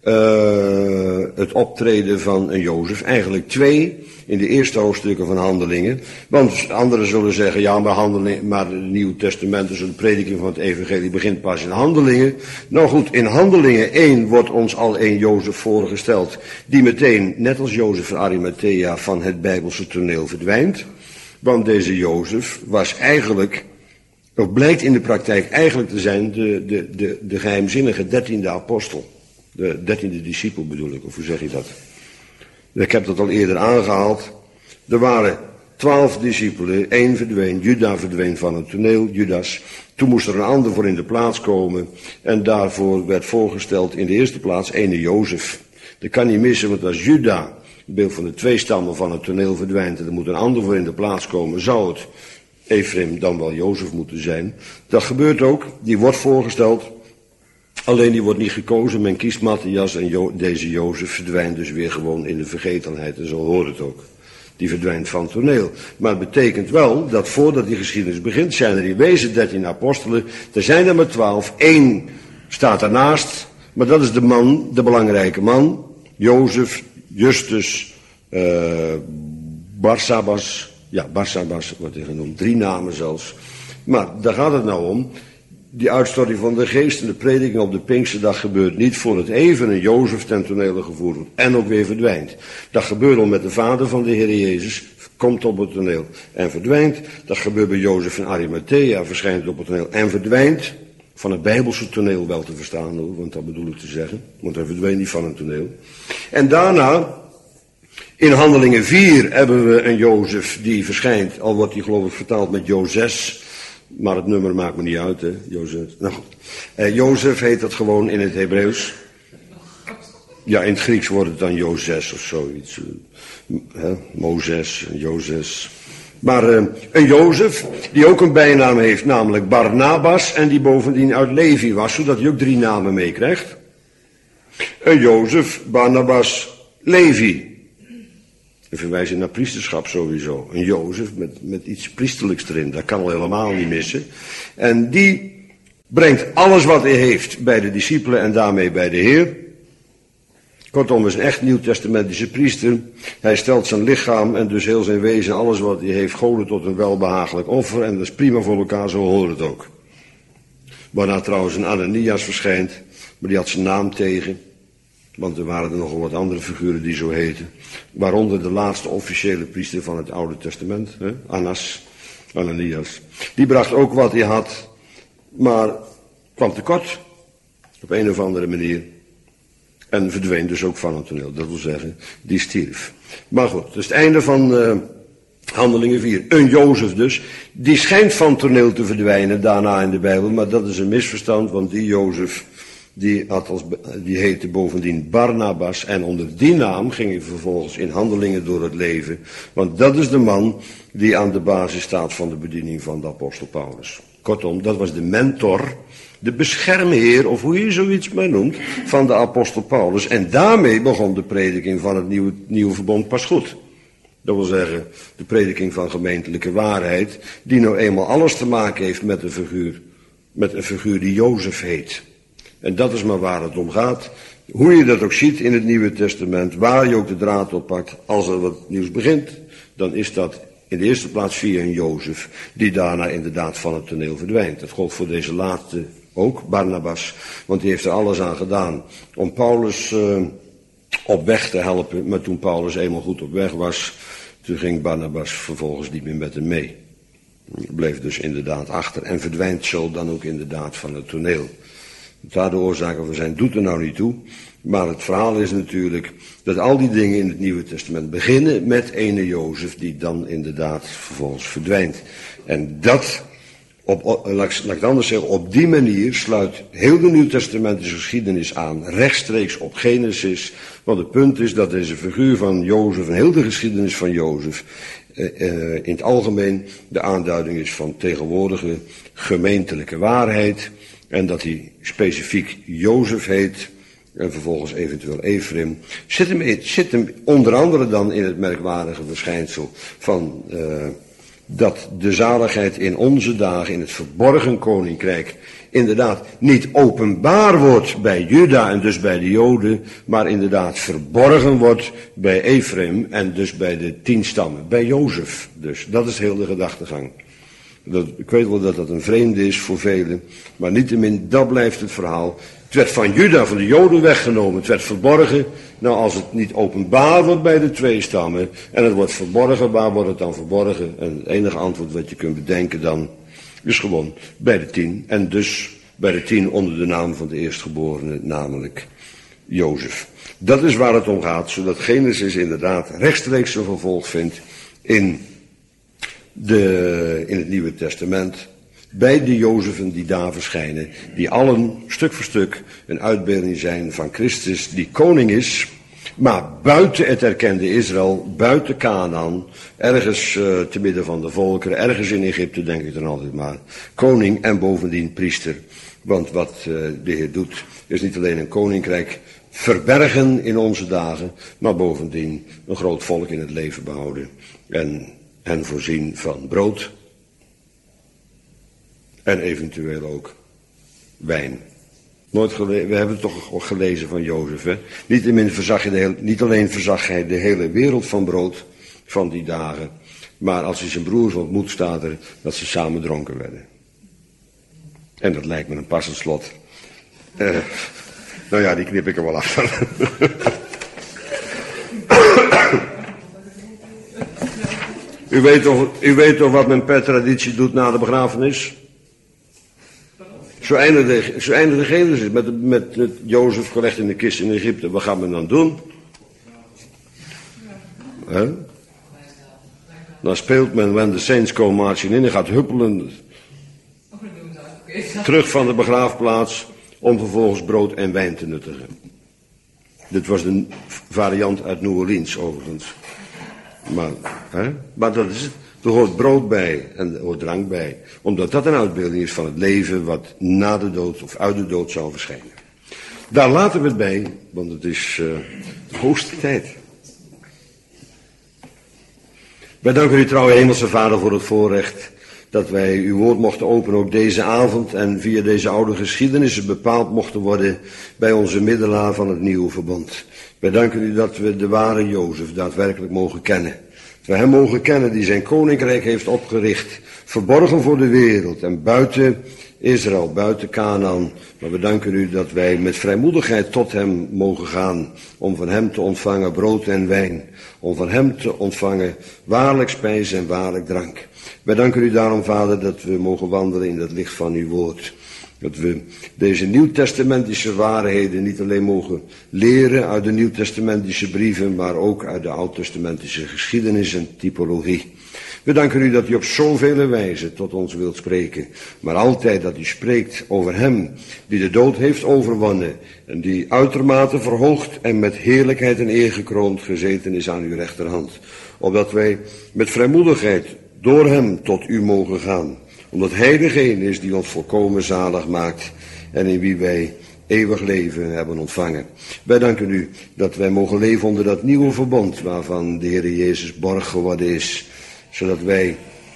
Uh, het optreden van een Jozef, eigenlijk twee in de eerste hoofdstukken van Handelingen. Want anderen zullen zeggen, ja, maar, handelingen, maar het Nieuwe Testament, dus de prediking van het evangelie begint pas in Handelingen. Nou goed, in Handelingen één wordt ons al een Jozef voorgesteld, die meteen, net als Jozef van Arimathea, van het Bijbelse toneel verdwijnt. Want deze Jozef was eigenlijk, of blijkt in de praktijk eigenlijk te zijn, de, de, de, de geheimzinnige dertiende apostel. De dertiende discipel bedoel ik, of hoe zeg je dat? Ik heb dat al eerder aangehaald. Er waren twaalf discipelen, één verdween, Juda verdween van het toneel, Judas. Toen moest er een ander voor in de plaats komen. En daarvoor werd voorgesteld in de eerste plaats ene Jozef. Dat kan niet missen, want als Juda, het beeld van de twee stammen van het toneel, verdwijnt en er moet een ander voor in de plaats komen, zou het Efraim dan wel Jozef moeten zijn. Dat gebeurt ook, die wordt voorgesteld. Alleen die wordt niet gekozen, men kiest Matthias en jo- deze Jozef verdwijnt dus weer gewoon in de vergetelheid. En zo hoort het ook. Die verdwijnt van het toneel. Maar het betekent wel dat voordat die geschiedenis begint, zijn er in wezen dertien apostelen. Er zijn er maar twaalf. Eén staat daarnaast. Maar dat is de man, de belangrijke man. Jozef, Justus, uh, Barsabas. Ja, Barsabas wordt hij genoemd. Drie namen zelfs. Maar daar gaat het nou om. Die uitstorting van de geest en de prediking op de Pinksterdag gebeurt niet voor het even een Jozef ten tonele gevoerd wordt en ook weer verdwijnt. Dat gebeurt al met de vader van de Heer Jezus, komt op het toneel en verdwijnt. Dat gebeurt bij Jozef van Arimathea, verschijnt op het toneel en verdwijnt. Van het Bijbelse toneel wel te verstaan hoor, want dat bedoel ik te zeggen, want hij verdwijnt niet van het toneel. En daarna In Handelingen vier hebben we een Jozef die verschijnt, al wordt hij geloof ik vertaald met Jozes, maar het nummer maakt me niet uit, hè, Jozef. Nou goed, eh, Jozef heet dat gewoon in het Hebreeuws. Ja, in het Grieks wordt het dan Jozes of zoiets. Hè? Mozes, Jozes. Maar uh, een Jozef, die ook een bijnaam heeft, namelijk Barnabas, en die bovendien uit Levi was, zodat hij ook drie namen meekrijgt. Een Jozef, Barnabas, Levi. Een verwijzing naar priesterschap sowieso. Een Jozef met, met iets priesterlijks erin, dat kan al helemaal niet missen. En die brengt alles wat hij heeft bij de discipelen en daarmee bij de Heer. Kortom, is een echt nieuwtestamentische priester. Hij stelt zijn lichaam en dus heel zijn wezen, alles wat hij heeft, goden tot een welbehagelijk offer. En dat is prima voor elkaar, zo hoort het ook. Waarna trouwens een Ananias verschijnt, maar die had zijn naam tegen. Want er waren er nogal wat andere figuren die zo heten. Waaronder de laatste officiële priester van het Oude Testament, hè? Annas, Ananias. Die bracht ook wat hij had, maar kwam tekort. Op een of andere manier. En verdween dus ook van het toneel. Dat wil zeggen, die stierf. Maar goed, dat is het einde van uh, Handelingen vier. Een Jozef dus. Die schijnt van het toneel te verdwijnen daarna in de Bijbel. Maar dat is een misverstand, want die Jozef, die, had als, die heette bovendien Barnabas. En onder die naam ging hij vervolgens in handelingen door het leven. Want dat is de man die aan de basis staat van de bediening van de apostel Paulus. Kortom, dat was de mentor, de beschermheer, of hoe je zoiets maar noemt, van de apostel Paulus. En daarmee begon de prediking van het nieuwe, nieuwe verbond pas goed. Dat wil zeggen, de prediking van gemeentelijke waarheid, die nou eenmaal alles te maken heeft met een figuur, met een figuur die Jozef heet. En dat is maar waar het om gaat. Hoe je dat ook ziet in het Nieuwe Testament, waar je ook de draad oppakt, als er wat nieuws begint, dan is dat in de eerste plaats via een Jozef, die daarna inderdaad van het toneel verdwijnt. Dat gold voor deze laatste ook, Barnabas, want die heeft er alles aan gedaan om Paulus uh, op weg te helpen. Maar toen Paulus eenmaal goed op weg was, toen ging Barnabas vervolgens niet meer met hem mee. Bleef dus inderdaad achter en verdwijnt zo dan ook inderdaad van het toneel. Daar de oorzaken voor zijn, doet er nou niet toe. Maar het verhaal is natuurlijk dat al die dingen in het Nieuwe Testament beginnen met ene Jozef, die dan inderdaad vervolgens verdwijnt. En dat, op, op, laat ik het anders zeggen, op die manier sluit heel de Nieuwtestamentische geschiedenis aan, rechtstreeks op Genesis. Want het punt is dat deze figuur van Jozef en heel de geschiedenis van Jozef eh, eh, in het algemeen de aanduiding is van tegenwoordige gemeentelijke waarheid. En dat hij specifiek Jozef heet. En vervolgens eventueel Efraim. Zit hem, zit hem onder andere dan in het merkwaardige verschijnsel van uh, dat de zaligheid in onze dagen, in het verborgen koninkrijk, inderdaad niet openbaar wordt bij Juda en dus bij de Joden, maar inderdaad verborgen wordt bij Efraim en dus bij de tien stammen, bij Jozef. Dus dat is heel de gedachtegang. Dat, ik weet wel dat dat een vreemde is voor velen, maar niettemin, dat blijft het verhaal. Het werd van Juda, van de Joden weggenomen, het werd verborgen. Nou, als het niet openbaar wordt bij de twee stammen en het wordt verborgen, waar wordt het dan verborgen? En het enige antwoord wat je kunt bedenken dan is gewoon bij de tien. En dus bij de tien onder de naam van de eerstgeborene, namelijk Jozef. Dat is waar het om gaat, zodat Genesis inderdaad rechtstreeks zijn vervolg vindt in, de, in het Nieuwe Testament. Bij de Jozefen die daar verschijnen, die allen stuk voor stuk een uitbeelding zijn van Christus, die koning is, maar buiten het erkende Israël, buiten Canaan, ergens uh, te midden van de volkeren, ergens in Egypte, denk ik dan altijd maar, koning en bovendien priester. Want wat uh, de Heer doet, is niet alleen een koninkrijk verbergen in onze dagen, maar bovendien een groot volk in het leven behouden en hen voorzien van brood. En eventueel ook wijn. Nooit gele- we hebben het toch gelezen van Jozef. Hè? Niet, alleen verzag je de hele, niet alleen verzag hij de hele wereld van brood van die dagen. Maar als hij zijn broers ontmoet, staat er dat ze samen dronken werden. En dat lijkt me een passend slot. Uh, nou ja, die knip ik er wel achter. u, weet toch, u weet toch wat men per traditie doet na de begrafenis? Zo eindigde, zo eindigde Genesis met, met, met Jozef gelegd in de kist in Egypte. Wat gaat men dan doen? Hè? Dan speelt men When the Saints Go Marching In en gaat huppelen terug van de begraafplaats om vervolgens brood en wijn te nuttigen. Dit was de variant uit New Orleans overigens. Maar, hè? maar dat is het. Er hoort brood bij en er hoort drank bij. Omdat dat een uitbeelding is van het leven wat na de dood of uit de dood zal verschijnen. Daar laten we het bij, want het is uh, de hoogste tijd. Wij danken u trouwe hemelse Vader voor het voorrecht dat wij uw woord mochten openen ook deze avond en via deze oude geschiedenissen bepaald mochten worden bij onze middelaar van het nieuwe verbond. Wij danken u dat we de ware Jozef daadwerkelijk mogen kennen. Dat we hem mogen kennen die zijn koninkrijk heeft opgericht, verborgen voor de wereld en buiten Israël, buiten Canaan. Maar we danken u dat wij met vrijmoedigheid tot hem mogen gaan om van hem te ontvangen brood en wijn. Om van hem te ontvangen waarlijk spijs en waarlijk drank. Wij danken u daarom, Vader, dat we mogen wandelen in het licht van uw woord. Dat we deze nieuwtestamentische waarheden niet alleen mogen leren uit de nieuwtestamentische brieven, maar ook uit de oudtestamentische geschiedenis en typologie. We danken u dat u op zoveel wijze tot ons wilt spreken, maar altijd dat u spreekt over hem die de dood heeft overwonnen en die uitermate verhoogd en met heerlijkheid en eer gekroond gezeten is aan uw rechterhand. Opdat wij met vrijmoedigheid door hem tot u mogen gaan. Omdat hij degene is die ons volkomen zalig maakt en in wie wij eeuwig leven hebben ontvangen. Wij danken u dat wij mogen leven onder dat nieuwe verbond waarvan de Heer Jezus borg geworden is. Zodat wij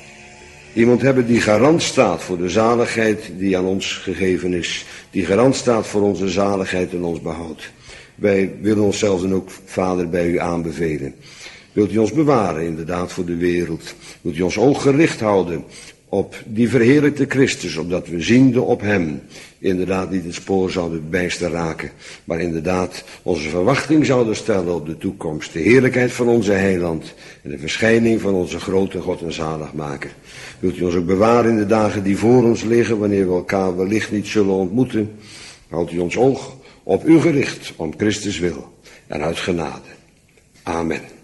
iemand hebben die garant staat voor de zaligheid die aan ons gegeven is. Die garant staat voor onze zaligheid en ons behoud. Wij willen onszelf dan ook, Vader, bij u aanbevelen. Wilt u ons bewaren inderdaad voor de wereld. Wilt u ons oog gericht houden op die verheerlijkte Christus, opdat we ziende op hem inderdaad niet het spoor zouden bijster raken, maar inderdaad onze verwachting zouden stellen op de toekomst, de heerlijkheid van onze heiland en de verschijning van onze grote God en zaligmaker. Wilt u ons ook bewaren in de dagen die voor ons liggen, wanneer we elkaar wellicht niet zullen ontmoeten. Houdt u ons oog op u gericht, om Christus wil en uit genade. Amen.